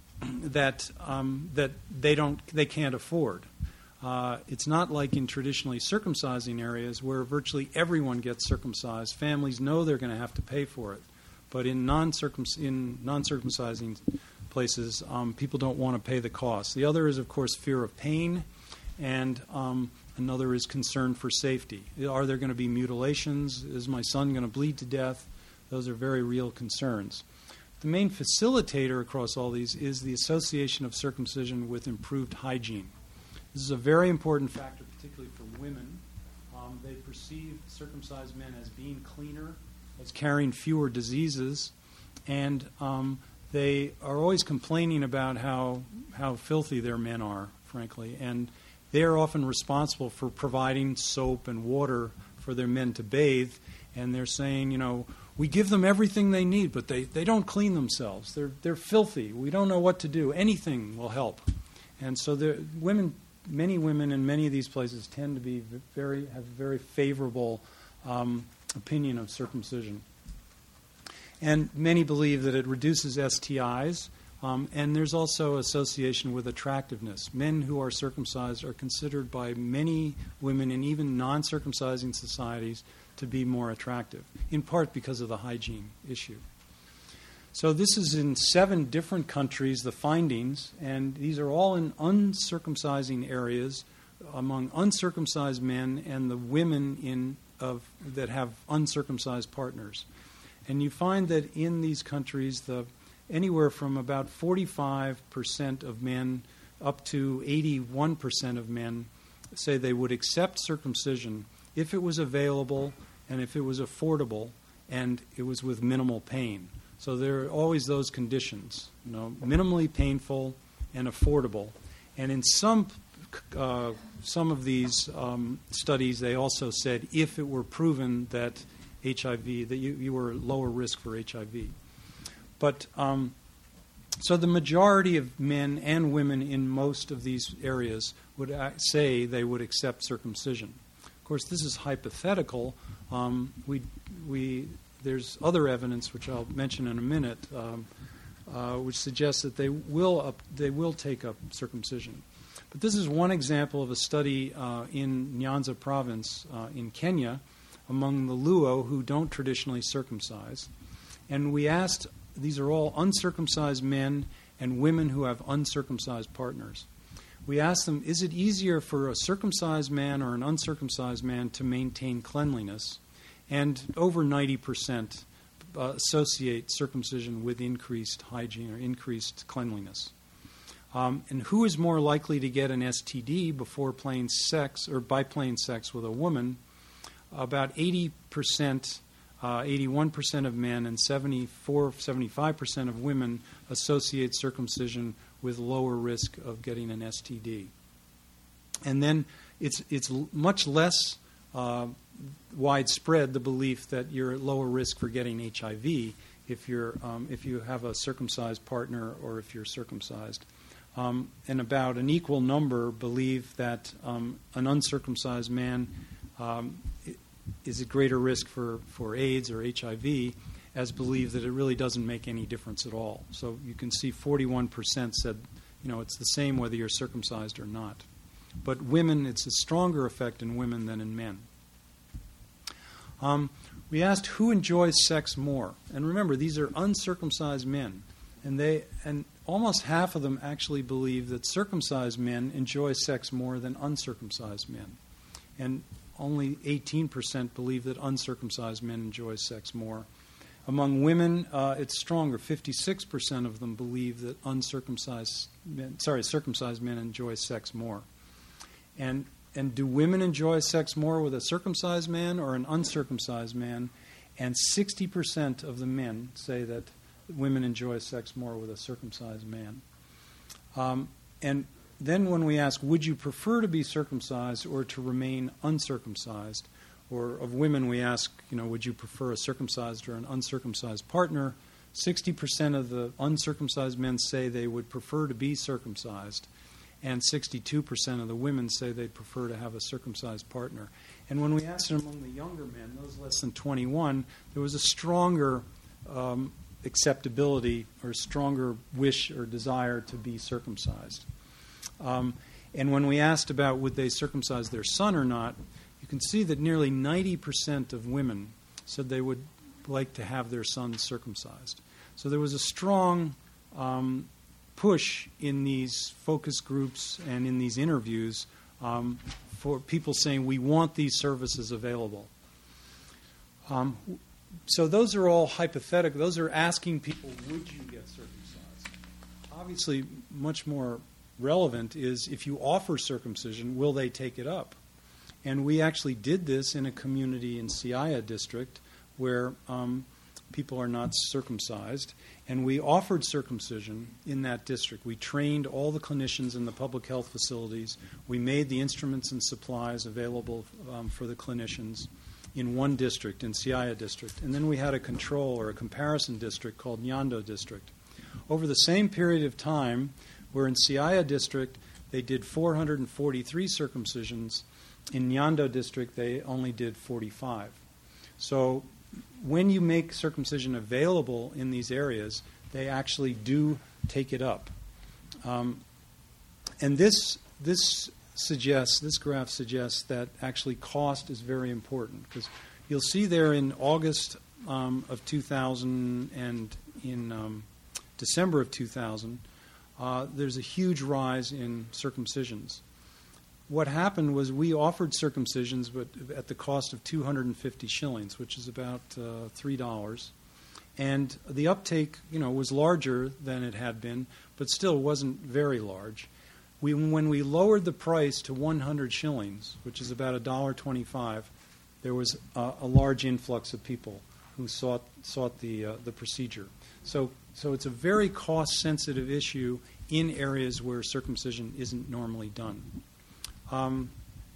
that um, that they don't they can't afford. Uh, it's not like in traditionally circumcising areas where virtually everyone gets circumcised. Families know they're going to have to pay for it, but in non-circum in non-circumcising places, um, people don't want to pay the cost. The other is, of course, fear of pain, and um, another is concern for safety. Are there going to be mutilations? Is my son going to bleed to death? Those are very real concerns. The main facilitator across all these is the association of circumcision with improved hygiene. This is a very important factor, particularly for women. Um, they perceive circumcised men as being cleaner, as carrying fewer diseases, and um, they are always complaining about how how filthy their men are, frankly, and they are often responsible for providing soap and water for their men to bathe, and they're saying, you know, we give them everything they need, but they, they don't clean themselves. They're they're filthy. We don't know what to do. Anything will help. And so the women, many women in many of these places tend to be very have a very favorable um, opinion of circumcision. And many believe that it reduces S T Is. Um, and there's also association with attractiveness. Men who are circumcised are considered by many women in even non-circumcising societies to be more attractive, in part because of the hygiene issue. So this is in seven different countries, the findings, and these are all in uncircumcising areas among uncircumcised men and the women in of that have uncircumcised partners. And you find that in these countries, the anywhere from about forty-five percent of men up to eighty-one percent of men say they would accept circumcision if it was available and if it was affordable and it was with minimal pain. So there are always those conditions, you know, minimally painful and affordable. And in some uh, some of these um, studies, they also said if it were proven that H I V, that you, you were lower risk for H I V. But um, so the majority of men and women in most of these areas would say they would accept circumcision. Of course, this is hypothetical. Um, we we there's other evidence which I'll mention in a minute, um, uh, which suggests that they will up, they will take up circumcision. But this is one example of a study uh, in Nyanza province uh, in Kenya among the Luo who don't traditionally circumcise, and we asked. These are all uncircumcised men and women who have uncircumcised partners. We asked them, is it easier for a circumcised man or an uncircumcised man to maintain cleanliness? And over ninety percent uh, associate circumcision with increased hygiene or increased cleanliness. Um, and who is more likely to get an S T D before plain sex or by plain sex with a woman? About eighty percent, uh, eighty-one percent of men and seventy-four, seventy-five percent of women associate circumcision with lower risk of getting an S T D. And then it's it's much less uh, widespread, the belief that you're at lower risk for getting H I V if you're um, if you have a circumcised partner or if you're circumcised. Um, and about an equal number believe that um, an uncircumcised man um, is at greater risk for, for AIDS or H I V, as believe that it really doesn't make any difference at all. So you can see forty-one percent said, you know, it's the same whether you're circumcised or not. But women, it's a stronger effect in women than in men. Um, we asked who enjoys sex more. And remember, these are uncircumcised men. And they and almost half of them actually believe that circumcised men enjoy sex more than uncircumcised men. And only eighteen percent believe that uncircumcised men enjoy sex more. Among women, uh, it's stronger. fifty-six percent of them believe that uncircumcised men, sorry, circumcised men enjoy sex more. And and do women enjoy sex more with a circumcised man or an uncircumcised man? And sixty percent of the men say that women enjoy sex more with a circumcised man. Um, and then when we ask, would you prefer to be circumcised or to remain uncircumcised? Or of women we ask, you know, would you prefer a circumcised or an uncircumcised partner? sixty percent of the uncircumcised men say they would prefer to be circumcised. And sixty-two percent of the women say they'd prefer to have a circumcised partner. And when we asked among the younger men, those less than twenty-one, there was a stronger um, acceptability or stronger wish or desire to be circumcised. Um, and when we asked about would they circumcise their son or not, you can see that nearly ninety percent of women said they would like to have their sons circumcised. So there was a strong um, push in these focus groups and in these interviews um, for people saying we want these services available. Um, So those are all hypothetical. Those are asking people, would you get circumcised? Obviously, much more relevant is if you offer circumcision, will they take it up? And we actually did this in a community in Seaya district where um, people are not circumcised. And we offered circumcision in that district. We trained all the clinicians in the public health facilities. We made the instruments and supplies available um, for the clinicians in one district, in Seaya district. And then we had a control or a comparison district called Nyando district. Over the same period of time, where in Seaya district they did four hundred forty-three circumcisions, in Nyando district they only did forty-five. So when you make circumcision available in these areas, they actually do take it up. Um, and this this suggests, this graph suggests that actually cost is very important, because you'll see there in August um, of two thousand and in um, December of two thousand, uh, there's a huge rise in circumcisions. What happened was we offered circumcisions, but at the cost of two hundred fifty shillings, which is about uh, three dollars. And the uptake, you know, was larger than it had been, but still wasn't very large. We, when we lowered the price to one hundred shillings, which is about one dollar twenty-five, there was a, a large influx of people who sought sought the uh, the procedure. So, so it's a very cost-sensitive issue in areas where circumcision isn't normally done. Um,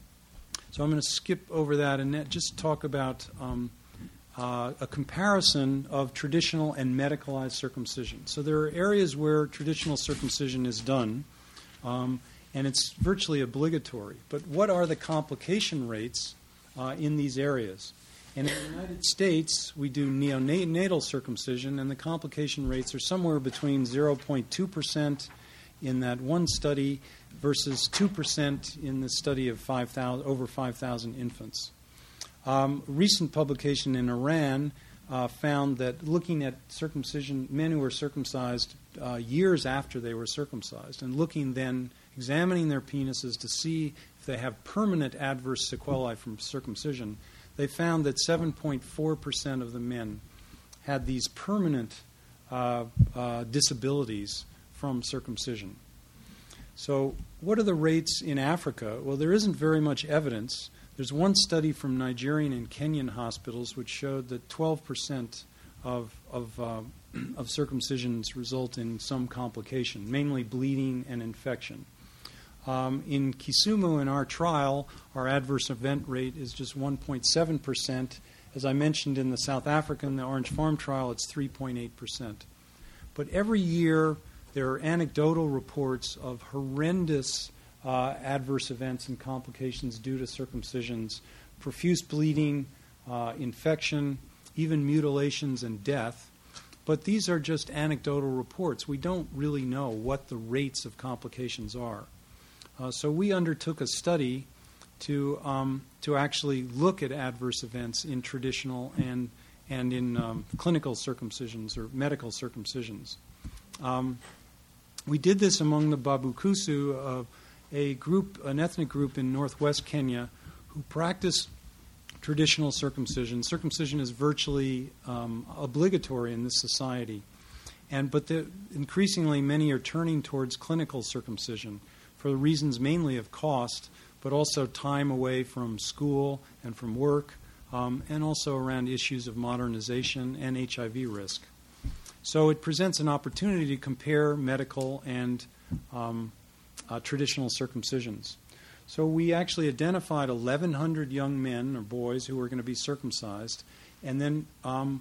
so I'm going to skip over that and just talk about um, uh, a comparison of traditional and medicalized circumcision. So there are areas where traditional circumcision is done, Um, and it's virtually obligatory. But what are the complication rates uh, in these areas? And in the United States, we do neonatal circumcision, and the complication rates are somewhere between zero point two percent in that one study versus two percent in the study of five thousand, over five thousand infants. Um, recent publication in Iran uh, found that looking at circumcision, men who were circumcised uh, years after they were circumcised, and looking then, examining their penises to see if they have permanent adverse sequelae from circumcision, they found that seven point four percent of the men had these permanent uh, uh, disabilities from circumcision. So what are the rates in Africa? Well, there isn't very much evidence. There's one study from Nigerian and Kenyan hospitals which showed that twelve percent of, of, uh, of circumcisions result in some complication, mainly bleeding and infection. Um, in Kisumu, in our trial, our adverse event rate is just one point seven percent. As I mentioned in the South African, the Orange Farm trial, it's three point eight percent. But every year, there are anecdotal reports of horrendous uh, adverse events and complications due to circumcisions, profuse bleeding, uh, infection, even mutilations and death. But these are just anecdotal reports. We don't really know what the rates of complications are. Uh, so we undertook a study to um, to actually look at adverse events in traditional and and in um, clinical circumcisions or medical circumcisions. Um, we did this among the Babukusu, uh, a group, an ethnic group in northwest Kenya, who practice traditional circumcision. Circumcision is virtually um, obligatory in this society, and but the, increasingly many are turning towards clinical circumcision for the reasons mainly of cost, but also time away from school and from work, um, and also around issues of modernization and H I V risk. So it presents an opportunity to compare medical and um, uh, traditional circumcisions. So we actually identified eleven hundred young men or boys who were going to be circumcised, and then um,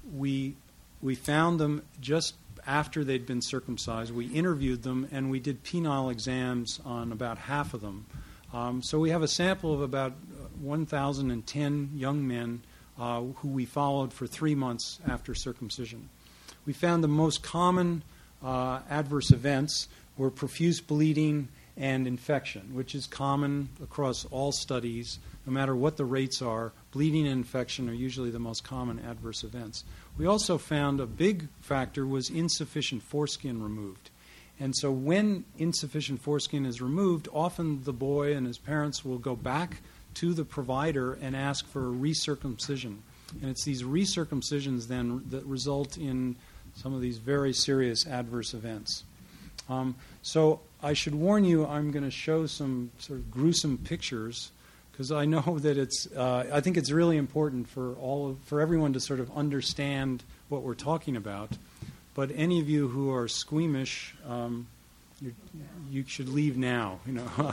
we we found them just after they'd been circumcised. We interviewed them, and we did penile exams on about half of them. Um, so we have a sample of about one thousand ten young men uh, who we followed for three months after circumcision. We found the most common uh, adverse events were profuse bleeding and infection, which is common across all studies. No matter what the rates are, bleeding and infection are usually the most common adverse events. We also found a big factor was insufficient foreskin removed. And so when insufficient foreskin is removed, often the boy and his parents will go back to the provider and ask for a recircumcision. And it's these recircumcisions then that result in some of these very serious adverse events. Um, so I should warn you, I'm going to show some sort of gruesome pictures because I know that it's. Uh, I think it's really important for all of, for everyone to sort of understand what we're talking about. But any of you who are squeamish, um, you, you should leave now. You know.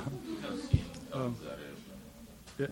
um, yeah.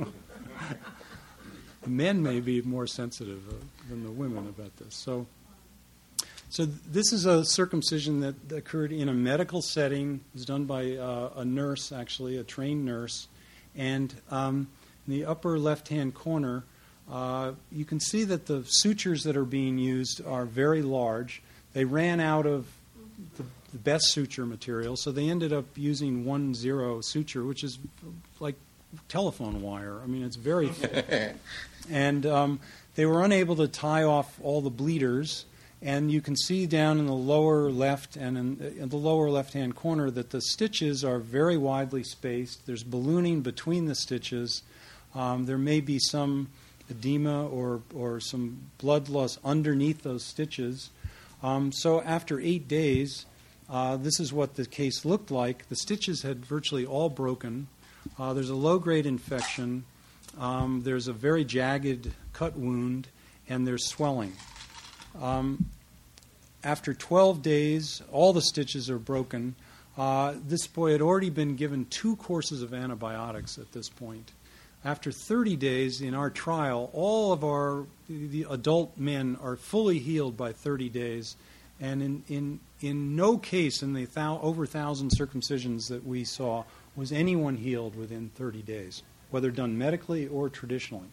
The men may be more sensitive uh, than the women about this. So. So this is a circumcision that occurred in a medical setting. It was done by uh, a nurse, actually, a trained nurse. And um, in the upper left-hand corner, uh, you can see that the sutures that are being used are very large. They ran out of the, the best suture material, so they ended up using one zero suture, which is like telephone wire. I mean, it's very thick. And um, they were unable to tie off all the bleeders. And you can see down in the lower left and in, in the lower left-hand corner that the stitches are very widely spaced. There's ballooning between the stitches. Um, there may be some edema or, or some blood loss underneath those stitches. Um, so after eight days, uh, this is what the case looked like. The stitches had virtually all broken. Uh, there's a low-grade infection. Um, there's a very jagged cut wound, and there's swelling. Um, after twelve days, all the stitches are broken. Uh, this boy had already been given two courses of antibiotics at this point. After thirty days in our trial, all of our the adult men are fully healed by thirty days. And in, in, in no case in the thou, over one thousand circumcisions that we saw was anyone healed within thirty days, whether done medically or traditionally.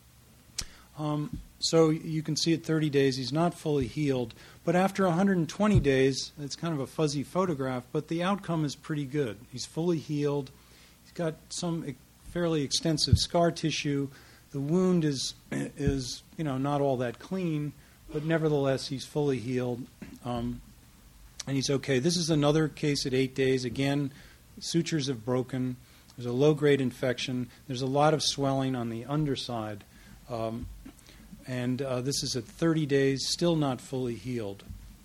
Um, so you can see at thirty days he's not fully healed. But after one hundred twenty days, it's kind of a fuzzy photograph, but the outcome is pretty good. He's fully healed. He's got some fairly extensive scar tissue. The wound is, is you know, not all that clean, but nevertheless he's fully healed, um, and he's okay. This is another case at eight days. Again, sutures have broken. There's a low-grade infection. There's a lot of swelling on the underside. Um, and uh, this is at thirty days, still not fully healed.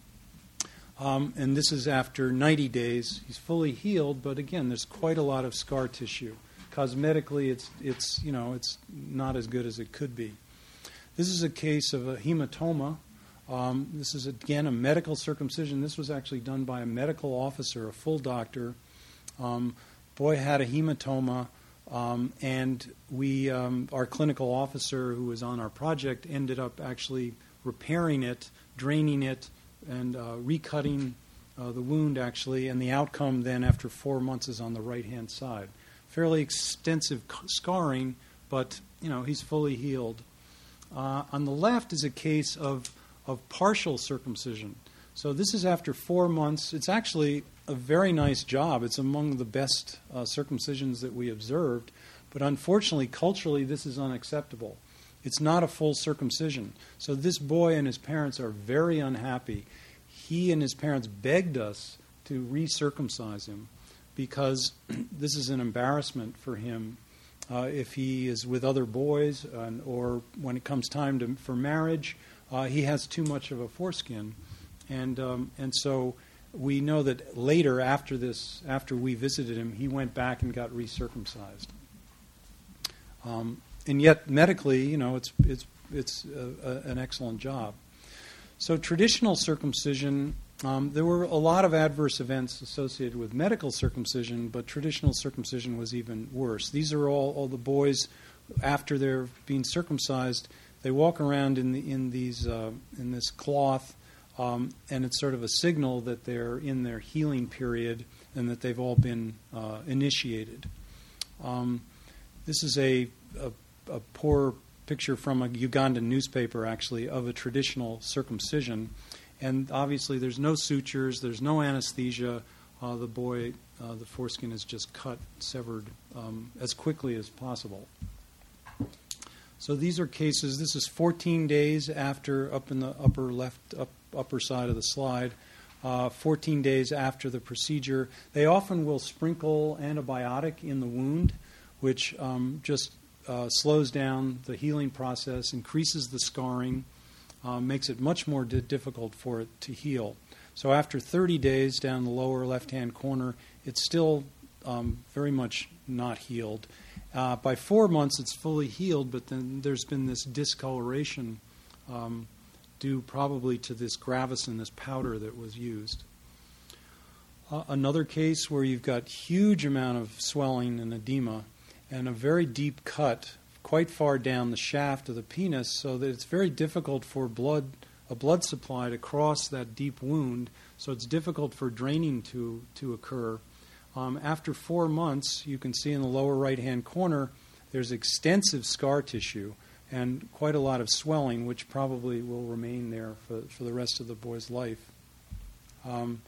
Um, and this is after ninety days. He's fully healed, but again, there's quite a lot of scar tissue. Cosmetically, it's it's you know it's not as good as it could be. This is a case of a hematoma. Um, this is again a medical circumcision. This was actually done by a medical officer, a full doctor. Um, boy had a hematoma, um, and we, um, our clinical officer who was on our project, ended up actually repairing it, draining it, and uh, recutting uh, the wound actually, and the outcome then after four months is on the right-hand side. Fairly extensive scarring, but you know he's fully healed. Uh, on the left is a case of, of partial circumcision. So this is after four months. It's actually a very nice job. It's among the best uh, circumcisions that we observed, but unfortunately, culturally, this is unacceptable. It's not a full circumcision. So this boy and his parents are very unhappy. He and his parents begged us to recircumcise him because this is an embarrassment for him uh, if he is with other boys uh, or when it comes time to, for marriage, uh, he has too much of a foreskin. And um, and so we know that later after this, after we visited him, he went back and got recircumcised. Um, And yet, medically, you know, it's it's it's a, a, an excellent job. So, traditional circumcision, um, there were a lot of adverse events associated with medical circumcision, but traditional circumcision was even worse. These are all, all the boys after they're being circumcised. They walk around in the in these uh, in this cloth, um, and it's sort of a signal that they're in their healing period and that they've all been uh, initiated. Um, this is a, a a poor picture from a Ugandan newspaper, actually, of a traditional circumcision. And obviously there's no sutures, there's no anesthesia. Uh, the boy, uh, the foreskin is just cut, severed um, as quickly as possible. So these are cases, this is fourteen days after, up in the upper left, up, upper side of the slide, uh, fourteen days after the procedure. They often will sprinkle antibiotic in the wound, which um, just Uh, slows down the healing process, increases the scarring, uh, makes it much more di- difficult for it to heal. So after thirty days down the lower left-hand corner, it's still um, very much not healed. Uh, by four months, it's fully healed, but then there's been this discoloration um, due probably to this gravicin, this powder that was used. Uh, another case where you've got huge amount of swelling and edema, and a very deep cut quite far down the shaft of the penis, so that it's very difficult for blood, a blood supply to cross that deep wound, so it's difficult for draining to, to occur. Um, after four months, you can see in the lower right-hand corner, there's extensive scar tissue and quite a lot of swelling, which probably will remain there for, for the rest of the boy's life. Um,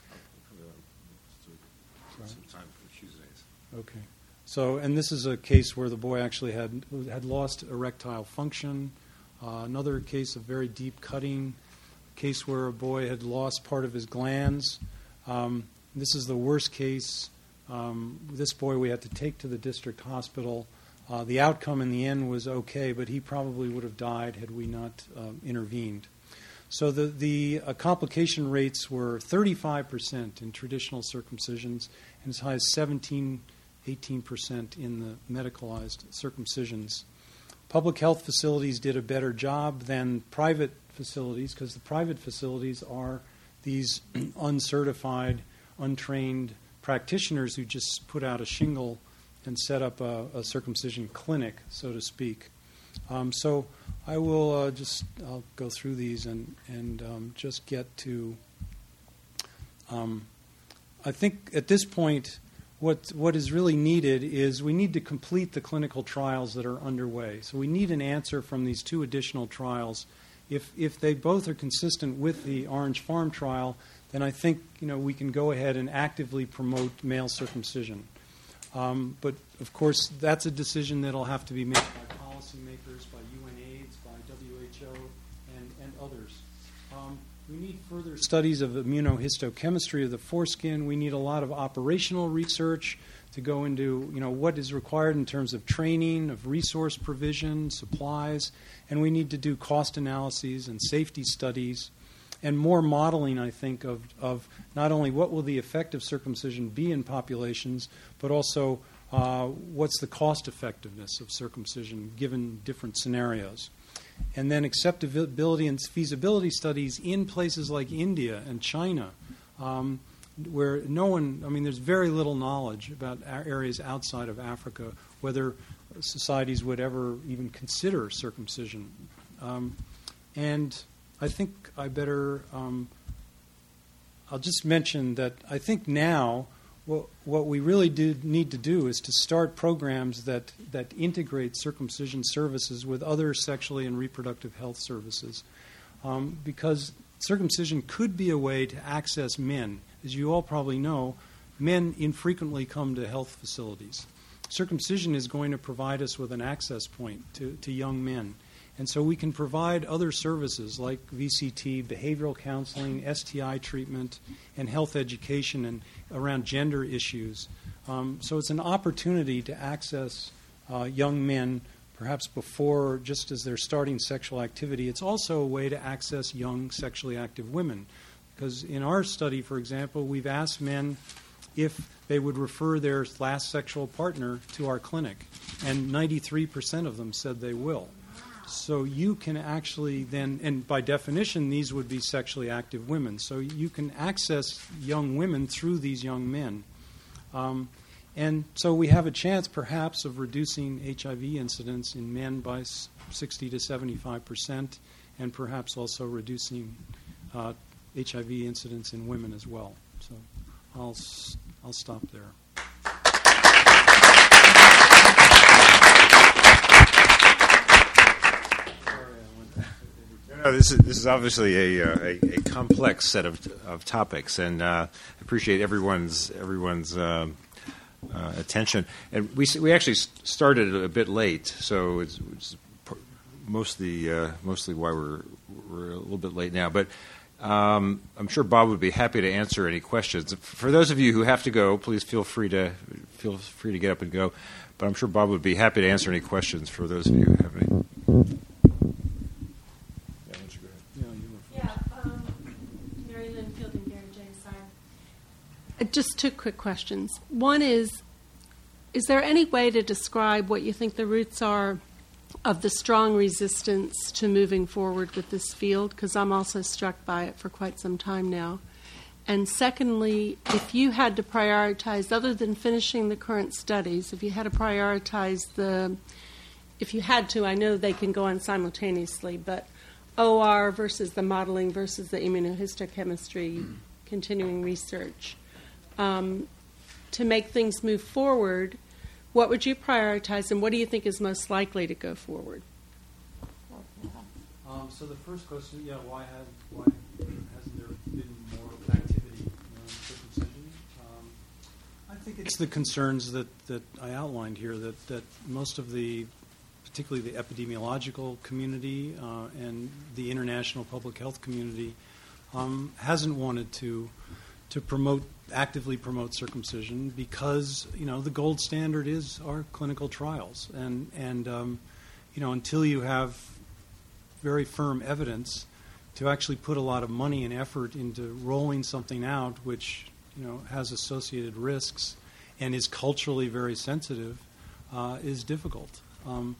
Some time for Tuesdays. okay. So, and this is a case where the boy actually had had lost erectile function. Uh, another case of very deep cutting. A case where a boy had lost part of his glands. Um, this is the worst case. Um, this boy we had to take to the district hospital. Uh, the outcome in the end was okay, but he probably would have died had we not uh, intervened. So the, the uh, complication rates were thirty-five percent in traditional circumcisions and as high as seventeen eighteen percent in the medicalized circumcisions. Public health facilities did a better job than private facilities because the private facilities are these uncertified, untrained practitioners who just put out a shingle and set up a, a circumcision clinic, so to speak. Um, so I will uh, just I'll go through these and, and um, just get to, um, I think at this point, What what is really needed is we need to complete the clinical trials that are underway. So we need an answer from these two additional trials. If if they both are consistent with the Orange Farm trial, then I think you know we can go ahead and actively promote male circumcision. Um, but of course, that's a decision that'll have to be made by policymakers, by U N AIDS, by W H O, and and others. Um, We need further studies of immunohistochemistry of the foreskin. We need a lot of operational research to go into, you know, what is required in terms of training, of resource provision, supplies, and we need to do cost analyses and safety studies and more modeling, I think, of, of not only what will the effect of circumcision be in populations, but also uh, what's the cost effectiveness of circumcision given different scenarios. And then acceptability and feasibility studies in places like India and China, um, where no one, I mean, there's very little knowledge about areas outside of Africa, whether societies would ever even consider circumcision. Um, and I think I better, um, I'll just mention that I think now what, what we really do need to do is to start programs that, that integrate circumcision services with other sexually and reproductive health services. Um, because circumcision could be a way to access men. As you all probably know, men infrequently come to health facilities. Circumcision is going to provide us with an access point to, to young men. And so we can provide other services like V C T, behavioral counseling, S T I treatment, and health education and around gender issues. Um, so it's an opportunity to access uh, young men perhaps before, just as they're starting sexual activity. It's also a way to access young sexually active women. Because in our study, for example, we've asked men if they would refer their last sexual partner to our clinic, and ninety-three percent of them said they will. So you can actually then, and by definition, these would be sexually active women. So you can access young women through these young men. Um, and so we have a chance, perhaps, of reducing H I V incidence in men by sixty to seventy-five percent, and perhaps also reducing uh, H I V incidence in women as well. So I'll I'll stop there. No, this is this is obviously a a, a complex set of of topics, and uh, I appreciate everyone's everyone's uh, uh, attention. And we we actually started a bit late, so it's, it's mostly uh, mostly why we're we're a little bit late now, but. Um, I'm sure Bob would be happy to answer any questions. For those of you who have to go, please feel free to feel free to get up and go. But I'm sure Bob would be happy to answer any questions for those of you who have any. Yeah, you yeah um, Mary Lynn Fielding, Gary J. Sire. Just two quick questions. One is, is there any way to describe what you think the roots are of the strong resistance to moving forward with this field? Because I'm also struck by it for quite some time now. And secondly, if you had to prioritize, other than finishing the current studies, if you had to prioritize the, if you had to, I know they can go on simultaneously, but O R versus the modeling versus the immunohistochemistry, continuing research, um, to make things move forward, what would you prioritize, and what do you think is most likely to go forward? Um, so the first question, yeah, why, had, why hasn't there been more activity in circumcision? Um, I think it's the concerns that, that I outlined here, that, that most of the, particularly the epidemiological community uh, and the international public health community, um, hasn't wanted to to promote actively promote circumcision because, you know, the gold standard is our clinical trials. And, and um, you know, until you have very firm evidence to actually put a lot of money and effort into rolling something out which, you know, has associated risks and is culturally very sensitive uh, is difficult. Um,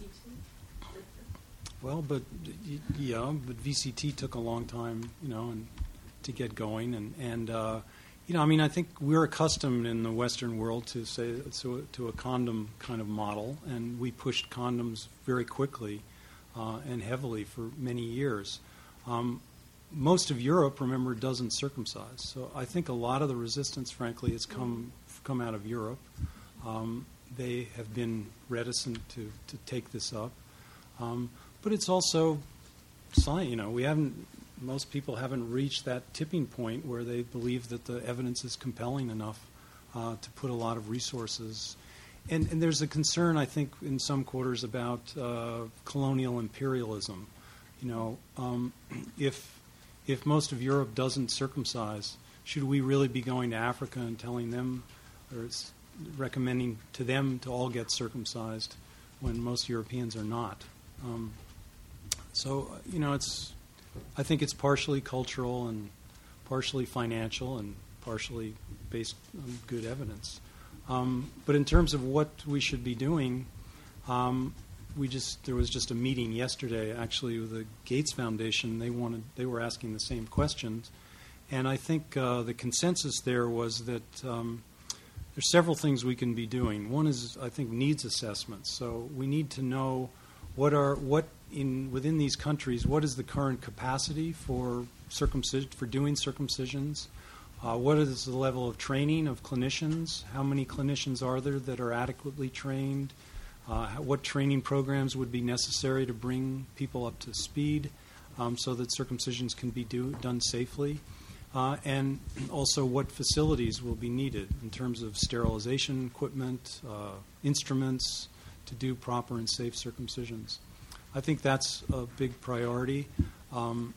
well, but, yeah, but V C T took a long time, you know, and to get going, and, and uh, you know, I mean, I think we're accustomed in the Western world to say to, to a condom kind of model, and we pushed condoms very quickly uh, and heavily for many years. Um, most of Europe, remember, doesn't circumcise, so I think a lot of the resistance, frankly, has come come out of Europe. Um, they have been reticent to, to take this up, um, but it's also science. You know, we haven't. Most people haven't reached that tipping point where they believe that the evidence is compelling enough uh, to put a lot of resources. And, and there's a concern, I think, in some quarters about uh, colonial imperialism. You know, um, if if most of Europe doesn't circumcise, should we really be going to Africa and telling them, or recommending to them to all get circumcised when most Europeans are not. Um, so, you know, it's, I think it's partially cultural and partially financial and partially based on good evidence. Um, but in terms of what we should be doing, um, we just there was just a meeting yesterday, actually, with the Gates Foundation. They wanted they were asking the same questions, and I think uh, the consensus there was that um, there's several things we can be doing. One is, I think, needs assessments. So we need to know what are what in within these countries, what is the current capacity for circumcision for doing circumcisions. Uh, what is the level of training of clinicians? How many clinicians are there that are adequately trained? Uh, what training programs would be necessary to bring people up to speed um, so that circumcisions can be do, done safely? Uh, and also what facilities will be needed in terms of sterilization equipment, uh, instruments to do proper and safe circumcisions. I think that's a big priority. Um,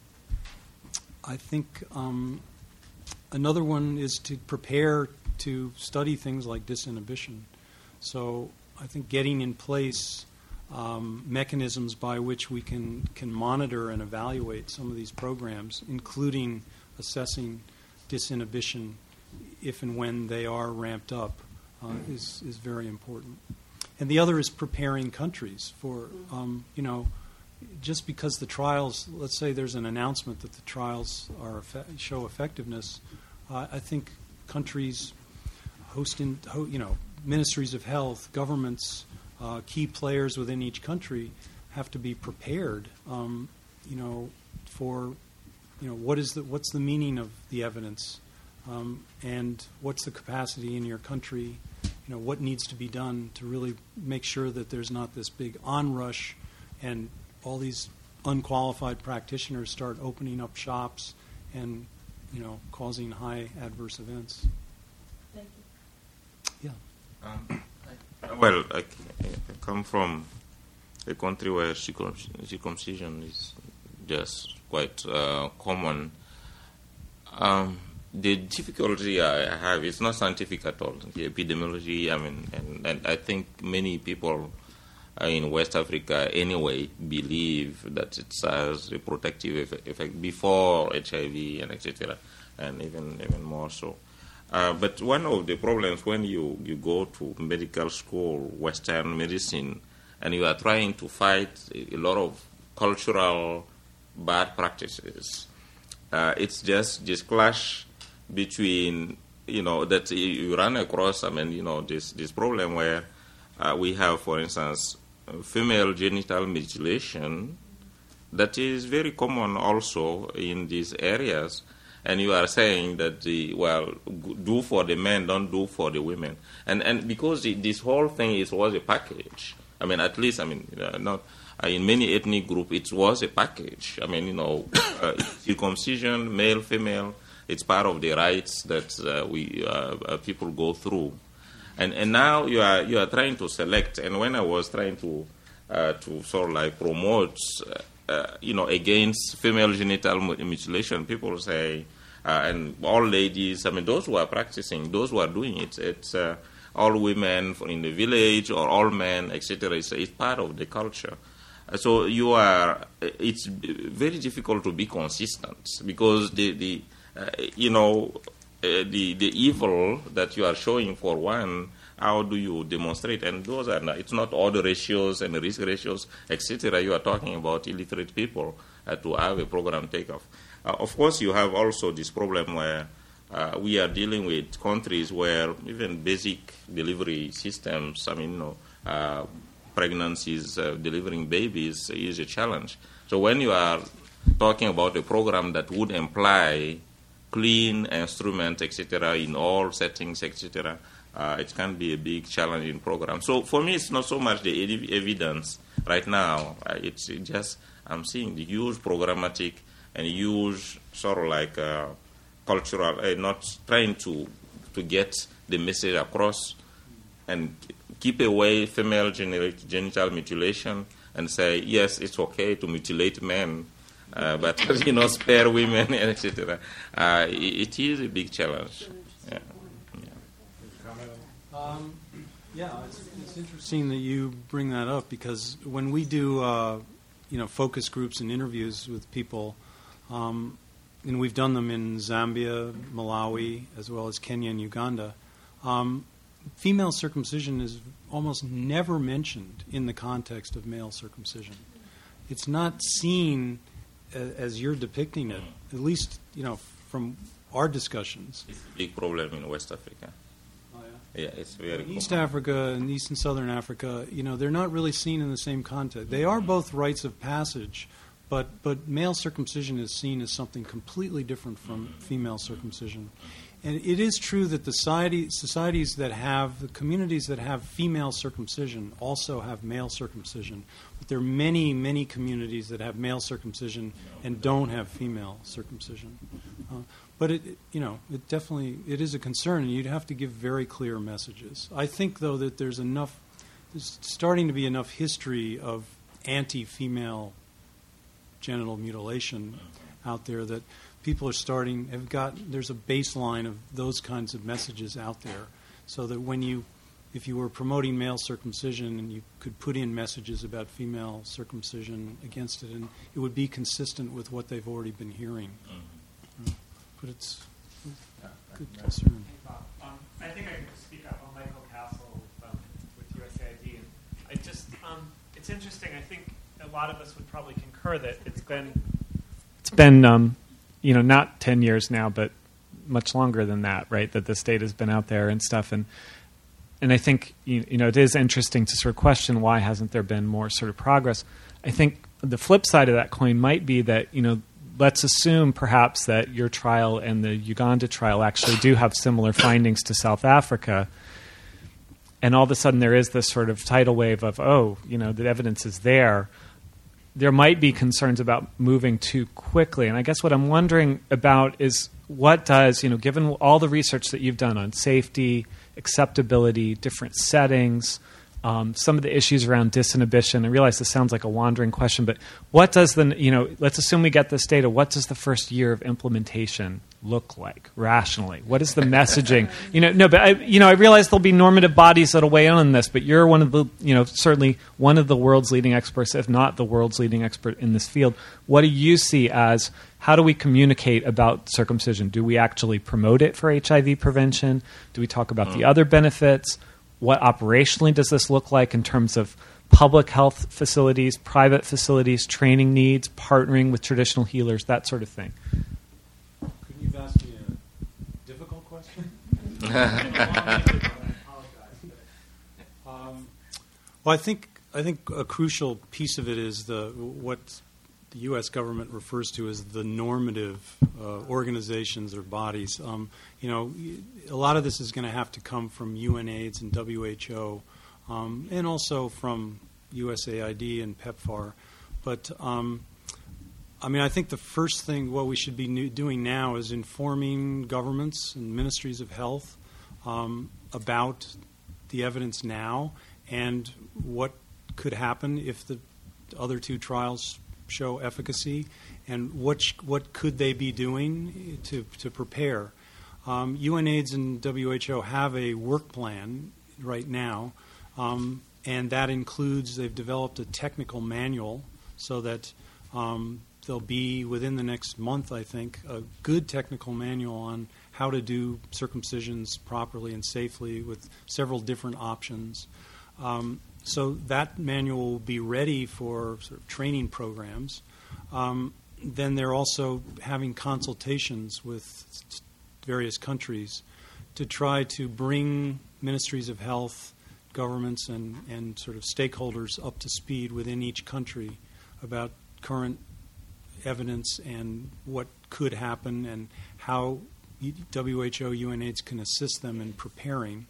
I think... Um, Another one is to prepare to study things like disinhibition. So I think getting in place um, mechanisms by which we can, can monitor and evaluate some of these programs, including assessing disinhibition if and when they are ramped up, uh, is, is very important. And the other is preparing countries for, um, you know, just because the trials, let's say there's an announcement that the trials are show effectiveness, uh, I think countries hosting, ho, you know, ministries of health, governments, uh, key players within each country have to be prepared, um, you know, for, you know, what is the what's the meaning of the evidence, um, and what's the capacity in your country, you know, what needs to be done to really make sure that there's not this big onrush and all these unqualified practitioners start opening up shops and, you know, causing high adverse events. Thank you. Yeah. Um, well, I, I come from a country where circum- circumcision is just quite uh, common. Um, the difficulty I have is not scientific at all. The epidemiology, I mean, and, and I think many people in West Africa anyway believe that it has a protective effect before H I V and et cetera, and even even more so. Uh, but one of the problems when you, you go to medical school, Western medicine, and you are trying to fight a, a lot of cultural bad practices, uh, it's just this clash between, you know, that you run across, I mean, you know, this, this problem where uh, we have, for instance, female genital mutilation that is very common also in these areas, and you are saying that the well do for the men, don't do for the women, and and because the, this whole thing is was a package. I mean, at least I mean uh, not uh, in many ethnic groups it was a package. I mean, you know, uh, circumcision, male, female, it's part of the rights that uh, we uh, uh, people go through. And and now you are you are trying to select. And when I was trying to uh, to sort of like promote, uh, uh, you know, against female genital mutilation, people say, uh, and all ladies. I mean, those who are practicing, those who are doing it, it's uh, all women in the village or all men, et cetera. It's, it's part of the culture. Uh, so you are. It's very difficult to be consistent because the the uh, you know. Uh, the the evil that you are showing for one, how do you demonstrate? And those are not, it's not all the ratios and the risk ratios, et cetera. You are talking about illiterate people uh, to have a program take off. Uh, of course, you have also this problem where uh, we are dealing with countries where even basic delivery systems, I mean, you know, uh, pregnancies, uh, delivering babies is a challenge. So when you are talking about a program that would imply clean instruments, et cetera, in all settings, et cetera, uh, it can be a big challenging program. So for me, it's not so much the ev- evidence right now. Uh, it's just I'm seeing the huge programmatic and huge sort of like uh, cultural, uh, not trying to to get the message across and keep away female genital mutilation and say, yes, it's okay to mutilate men, Uh, but, you know, spare women, et cetera. Uh, it, it is a big challenge. Yeah. Yeah. Um, yeah, it's, it's interesting that you bring that up because when we do, uh, you know, focus groups and interviews with people, um, and we've done them in Zambia, Malawi, as well as Kenya and Uganda, um, female circumcision is almost never mentioned in the context of male circumcision. It's not seen as, as you're depicting it, at least, you know, from our discussions. It's a big problem in West Africa. Oh, yeah? Yeah, it's very In East common. Africa and East and Southern Africa, you know, they're not really seen in the same context. They are both rites of passage, but but male circumcision is seen as something completely different from female circumcision. And it is true that the society, societies that have, the communities that have female circumcision also have male circumcision. But there are many, many communities that have male circumcision and don't have female circumcision. Uh, but it, you know, it definitely, it is a concern, and you'd have to give very clear messages. I think, though, that there's enough, there's starting to be enough history of anti-female genital mutilation out there that people are starting, have got, there's a baseline of those kinds of messages out there, so that when you, if you were promoting male circumcision and you could put in messages about female circumcision against it, and it would be consistent with what they've already been hearing. Mm. But it's a good concern. Um, I think I can speak up. I'm Michael Castle um, with U S A I D. And I just, um, it's interesting. I think a lot of us would probably concur that it's been, it's been, um, you know, not ten years now, but much longer than that, right? That this data has been out there and stuff. And and I think, you, you know, it is interesting to sort of question why hasn't there been more sort of progress. I think the flip side of that coin might be that, you know, let's assume perhaps that your trial and the Uganda trial actually do have similar findings to South Africa. And all of a sudden there is this sort of tidal wave of, oh, you know, the evidence is there. There might be concerns about moving too quickly. And I guess what I'm wondering about is what does, you know, given all the research that you've done on safety, acceptability, different settings, um, some of the issues around disinhibition. I realize this sounds like a wandering question, but what does the, you know, let's assume we get this data. What does the first year of implementation look like rationally? What is the messaging? You know, no, but I, you know, I realize there'll be normative bodies that'll weigh in on this, but you're one of the, you know, certainly one of the world's leading experts, if not the world's leading expert in this field. What do you see as, how do we communicate about circumcision? Do we actually promote it for H I V prevention? Do we talk about the other benefits? What operationally does this look like in terms of public health facilities, private facilities, training needs, partnering with traditional healers, that sort of thing? Couldn't you have asked me a difficult question? um, well, I think I think a crucial piece of it is the what the U S government refers to as the normative uh, organizations or bodies. Um, you know, a lot of this is going to have to come from UNAIDS and W H O, um, and also from U S A I D and PEPFAR. But um, I mean, I think the first thing what we should be new, doing now is informing governments and ministries of health um, about the evidence now and what could happen if the other two trials show efficacy, and what sh- what could they be doing to to prepare. Um, UNAIDS and W H O have a work plan right now, um, and that includes they've developed a technical manual so that um, there'll be within the next month, I think, a good technical manual on how to do circumcisions properly and safely with several different options. Um, So that manual will be ready for sort of training programs. Um, then they're also having consultations with various countries to try to bring ministries of health, governments, and, and sort of stakeholders up to speed within each country about current evidence and what could happen and how W H O, UNAIDS can assist them in preparing.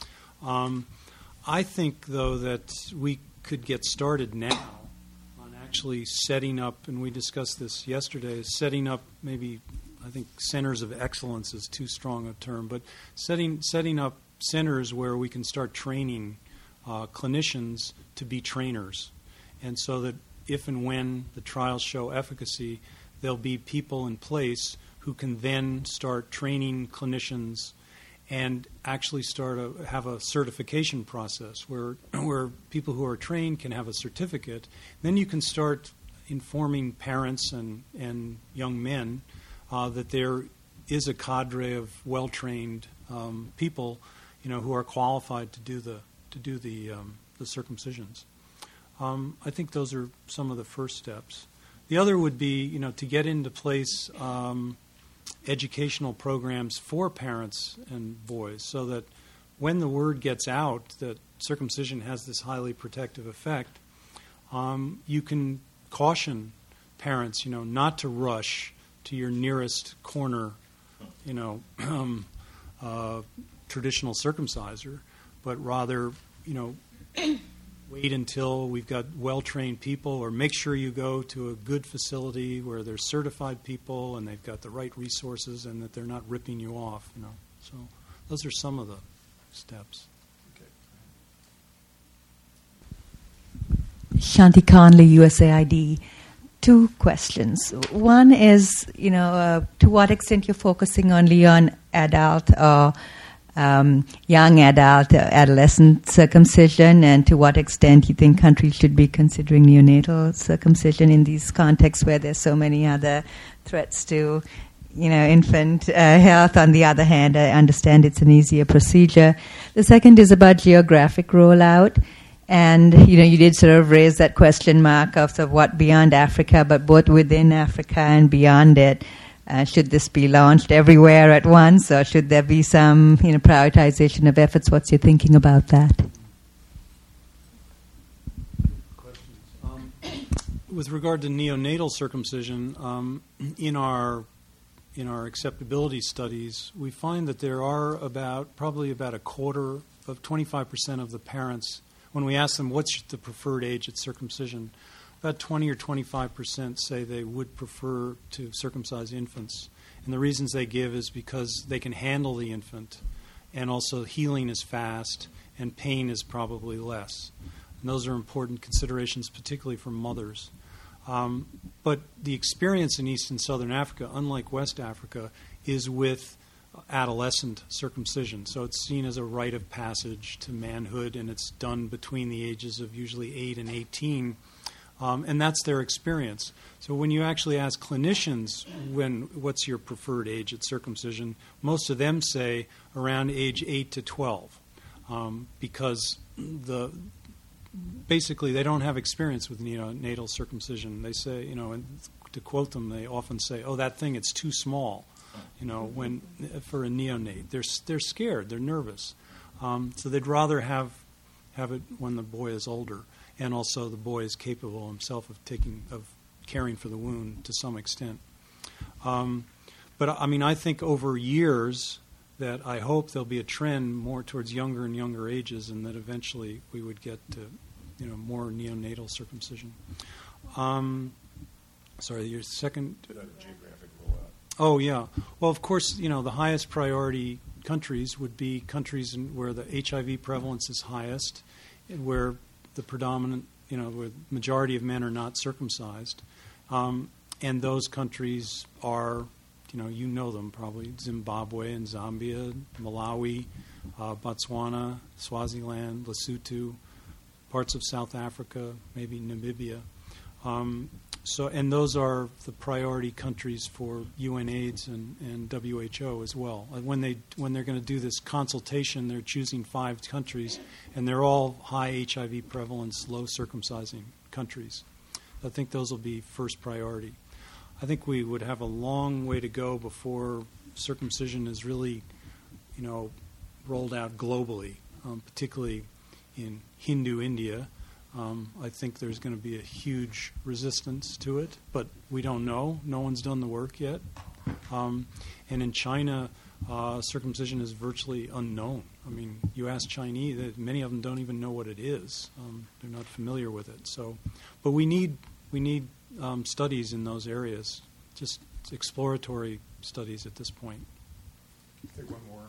Um, I think, though, that we could get started now on actually setting up, and we discussed this yesterday, setting up maybe, I think centers of excellence is too strong a term, but setting setting up centers where we can start training uh, clinicians to be trainers. And so that if and when the trials show efficacy, there'll be people in place who can then start training clinicians and actually start a, have a certification process where where people who are trained can have a certificate. Then you can start informing parents and, and young men uh, that there is a cadre of well-trained um, people, you know, who are qualified to do the to do the um, the circumcisions. Um, I think those are some of the first steps. The other would be, you know, to get into place um, educational programs for parents and boys, so that when the word gets out that circumcision has this highly protective effect, um, you can caution parents, you know, not to rush to your nearest corner, you know, um, uh, traditional circumciser, but rather, you know, wait until we've got well-trained people, or make sure you go to a good facility where there's certified people and they've got the right resources and that they're not ripping you off, you know. So those are some of the steps. Shanti Conley, U S A I D. Two questions. One is, you know, uh, to what extent you're focusing only on adult or um, young adult, uh, adolescent circumcision, and to what extent you think countries should be considering neonatal circumcision in these contexts where there's so many other threats to, you know, infant uh, health. On the other hand, I understand it's an easier procedure. The second is about geographic rollout. And, you know, you did sort of raise that question mark of, sort of what beyond Africa, but both within Africa and beyond it. Uh, should this be launched everywhere at once, or should there be some, you know, prioritization of efforts? What's your thinking about that? Um, with regard to neonatal circumcision, um, in our in our acceptability studies, we find that there are about probably about a quarter of twenty-five percent of the parents, when we ask them what's the preferred age at circumcision, about twenty or twenty-five percent say they would prefer to circumcise infants. And the reasons they give is because they can handle the infant, and also healing is fast, and pain is probably less. And those are important considerations, particularly for mothers. Um, but the experience in East and Southern Africa, unlike West Africa, is with adolescent circumcision. So it's seen as a rite of passage to manhood, and it's done between the ages of usually eight and eighteen. Um, and that's their experience. So when you actually ask clinicians when what's your preferred age at circumcision, most of them say around age eight to twelve, um, because the basically they don't have experience with neonatal circumcision. They say, you know, and to quote them, they often say, "Oh, that thing, it's too small," you know, when for a neonate. They're they're scared, they're nervous, um, so they'd rather have have it when the boy is older. And also the boy is capable himself of taking, of caring for the wound to some extent. Um, but I mean, I think over years that I hope there'll be a trend more towards younger and younger ages, and that eventually we would get to, you know, more neonatal circumcision. Um, sorry, your second. Geographic rollout. Oh yeah. Well, of course, you know, the highest priority countries would be countries in, where the H I V prevalence is highest, and where the predominant, you know, where the majority of men are not circumcised. Um, and those countries are, you know, you know them probably, Zimbabwe and Zambia, Malawi, uh, Botswana, Swaziland, Lesotho, parts of South Africa, maybe Namibia. Um, so, and those are the priority countries for U N AIDS and, and W H O as well. When they when they're going to do this consultation, they're choosing five countries, and they're all high H I V prevalence, low circumcising countries. I think those will be first priority. I think we would have a long way to go before circumcision is really, you know, rolled out globally, um, particularly in Hindu India. Um, I think there's going to be a huge resistance to it, but we don't know. No one's done the work yet. Um, and in China, uh, circumcision is virtually unknown. I mean, you ask Chinese, many of them don't even know what it is. Um, they're not familiar with it. So, but we need we need um, studies in those areas, just exploratory studies at this point. Take one more.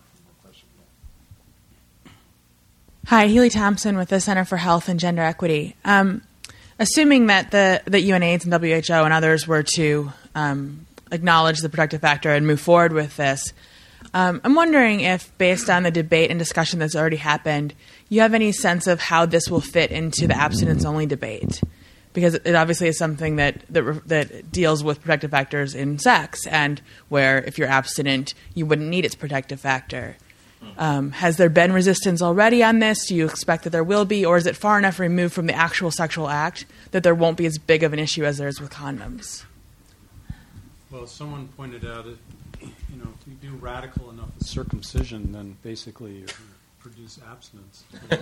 Hi, Healy Thompson with the Center for Health and Gender Equity. Um, assuming that the that U N AIDS and W H O and others were to um, acknowledge the protective factor and move forward with this, Um, I'm wondering if, based on the debate and discussion that's already happened, you have any sense of how this will fit into the abstinence-only debate, because it obviously is something that that, that deals with protective factors in sex, and where if you're abstinent, you wouldn't need its protective factor. Um, has there been resistance already on this? Do you expect that there will be, or is it far enough removed from the actual sexual act that there won't be as big of an issue as there is with condoms? Well, someone pointed out, if, you know, if you do radical enough with circumcision, then basically you produce abstinence. uh,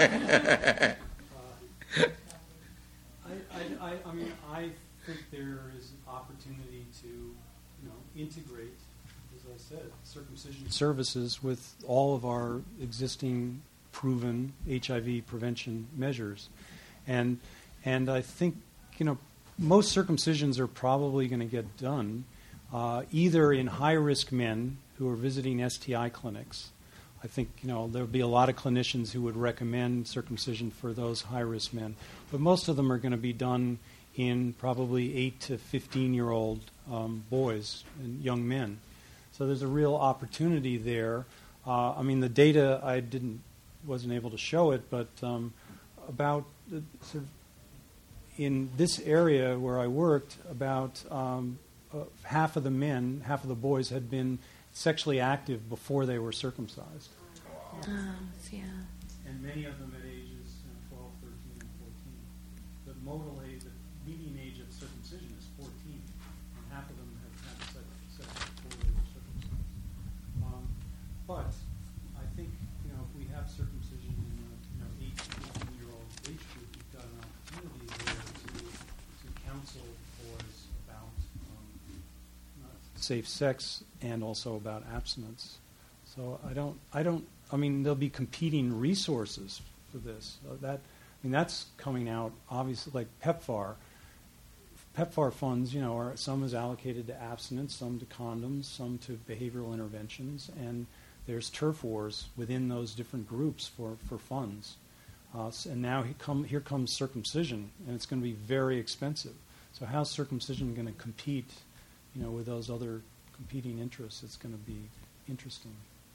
I, I, I, I mean, I think there is an opportunity to, you know, integrate, as I said, circumcision services with all of our existing proven H I V prevention measures. And and I think, you know, most circumcisions are probably going to get done uh, either in high-risk men who are visiting S T I clinics. I think, you know, there will be a lot of clinicians who would recommend circumcision for those high-risk men. But most of them are going to be done in probably eight to fifteen-year-old um, boys and young men. So there's a real opportunity there. Uh, I mean, the data, I didn't, wasn't able to show it, but um, about the, sort of in this area where I worked, about um, uh, half of the men, half of the boys had been sexually active before they were circumcised. Wow. Oh, yeah. And many of them at ages you know, twelve, thirteen, and fourteen. The modal age, the median age of circumcision is fourteen, and half of them have had sex, sex before they were circumcised. Um, but I think, you know, if we have circumcision in the you know, eight to fifteen-year-old age group, we've got an opportunity there to, to counsel boys about um, safe sex and also about abstinence. So I don't, I don't, I mean, there'll be competing resources for this. Uh, that, I mean, that's coming out obviously, like PEPFAR. PEPFAR funds, you know, are some is allocated to abstinence, some to condoms, some to behavioral interventions, and there's turf wars within those different groups for, for funds. Uh, and now he come, here comes circumcision, and it's going to be very expensive. So how's circumcision going to compete, you know, with those other competing interests? It's going to be interesting.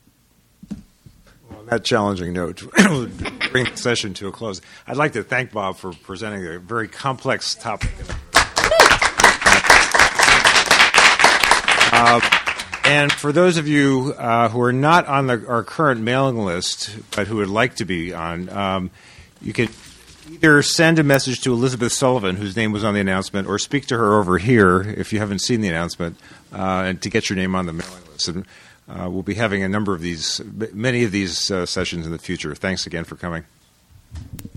Well, on that challenging note, we'll bring the session to a close. I'd like to thank Bob for presenting a very complex topic. Uh, and for those of you uh, who are not on the, our current mailing list, but who would like to be on, um, you can either send a message to Elizabeth Sullivan, whose name was on the announcement, or speak to her over here if you haven't seen the announcement, uh, and to get your name on the mailing list. And uh, we'll be having a number of these, many of these uh, sessions in the future. Thanks again for coming.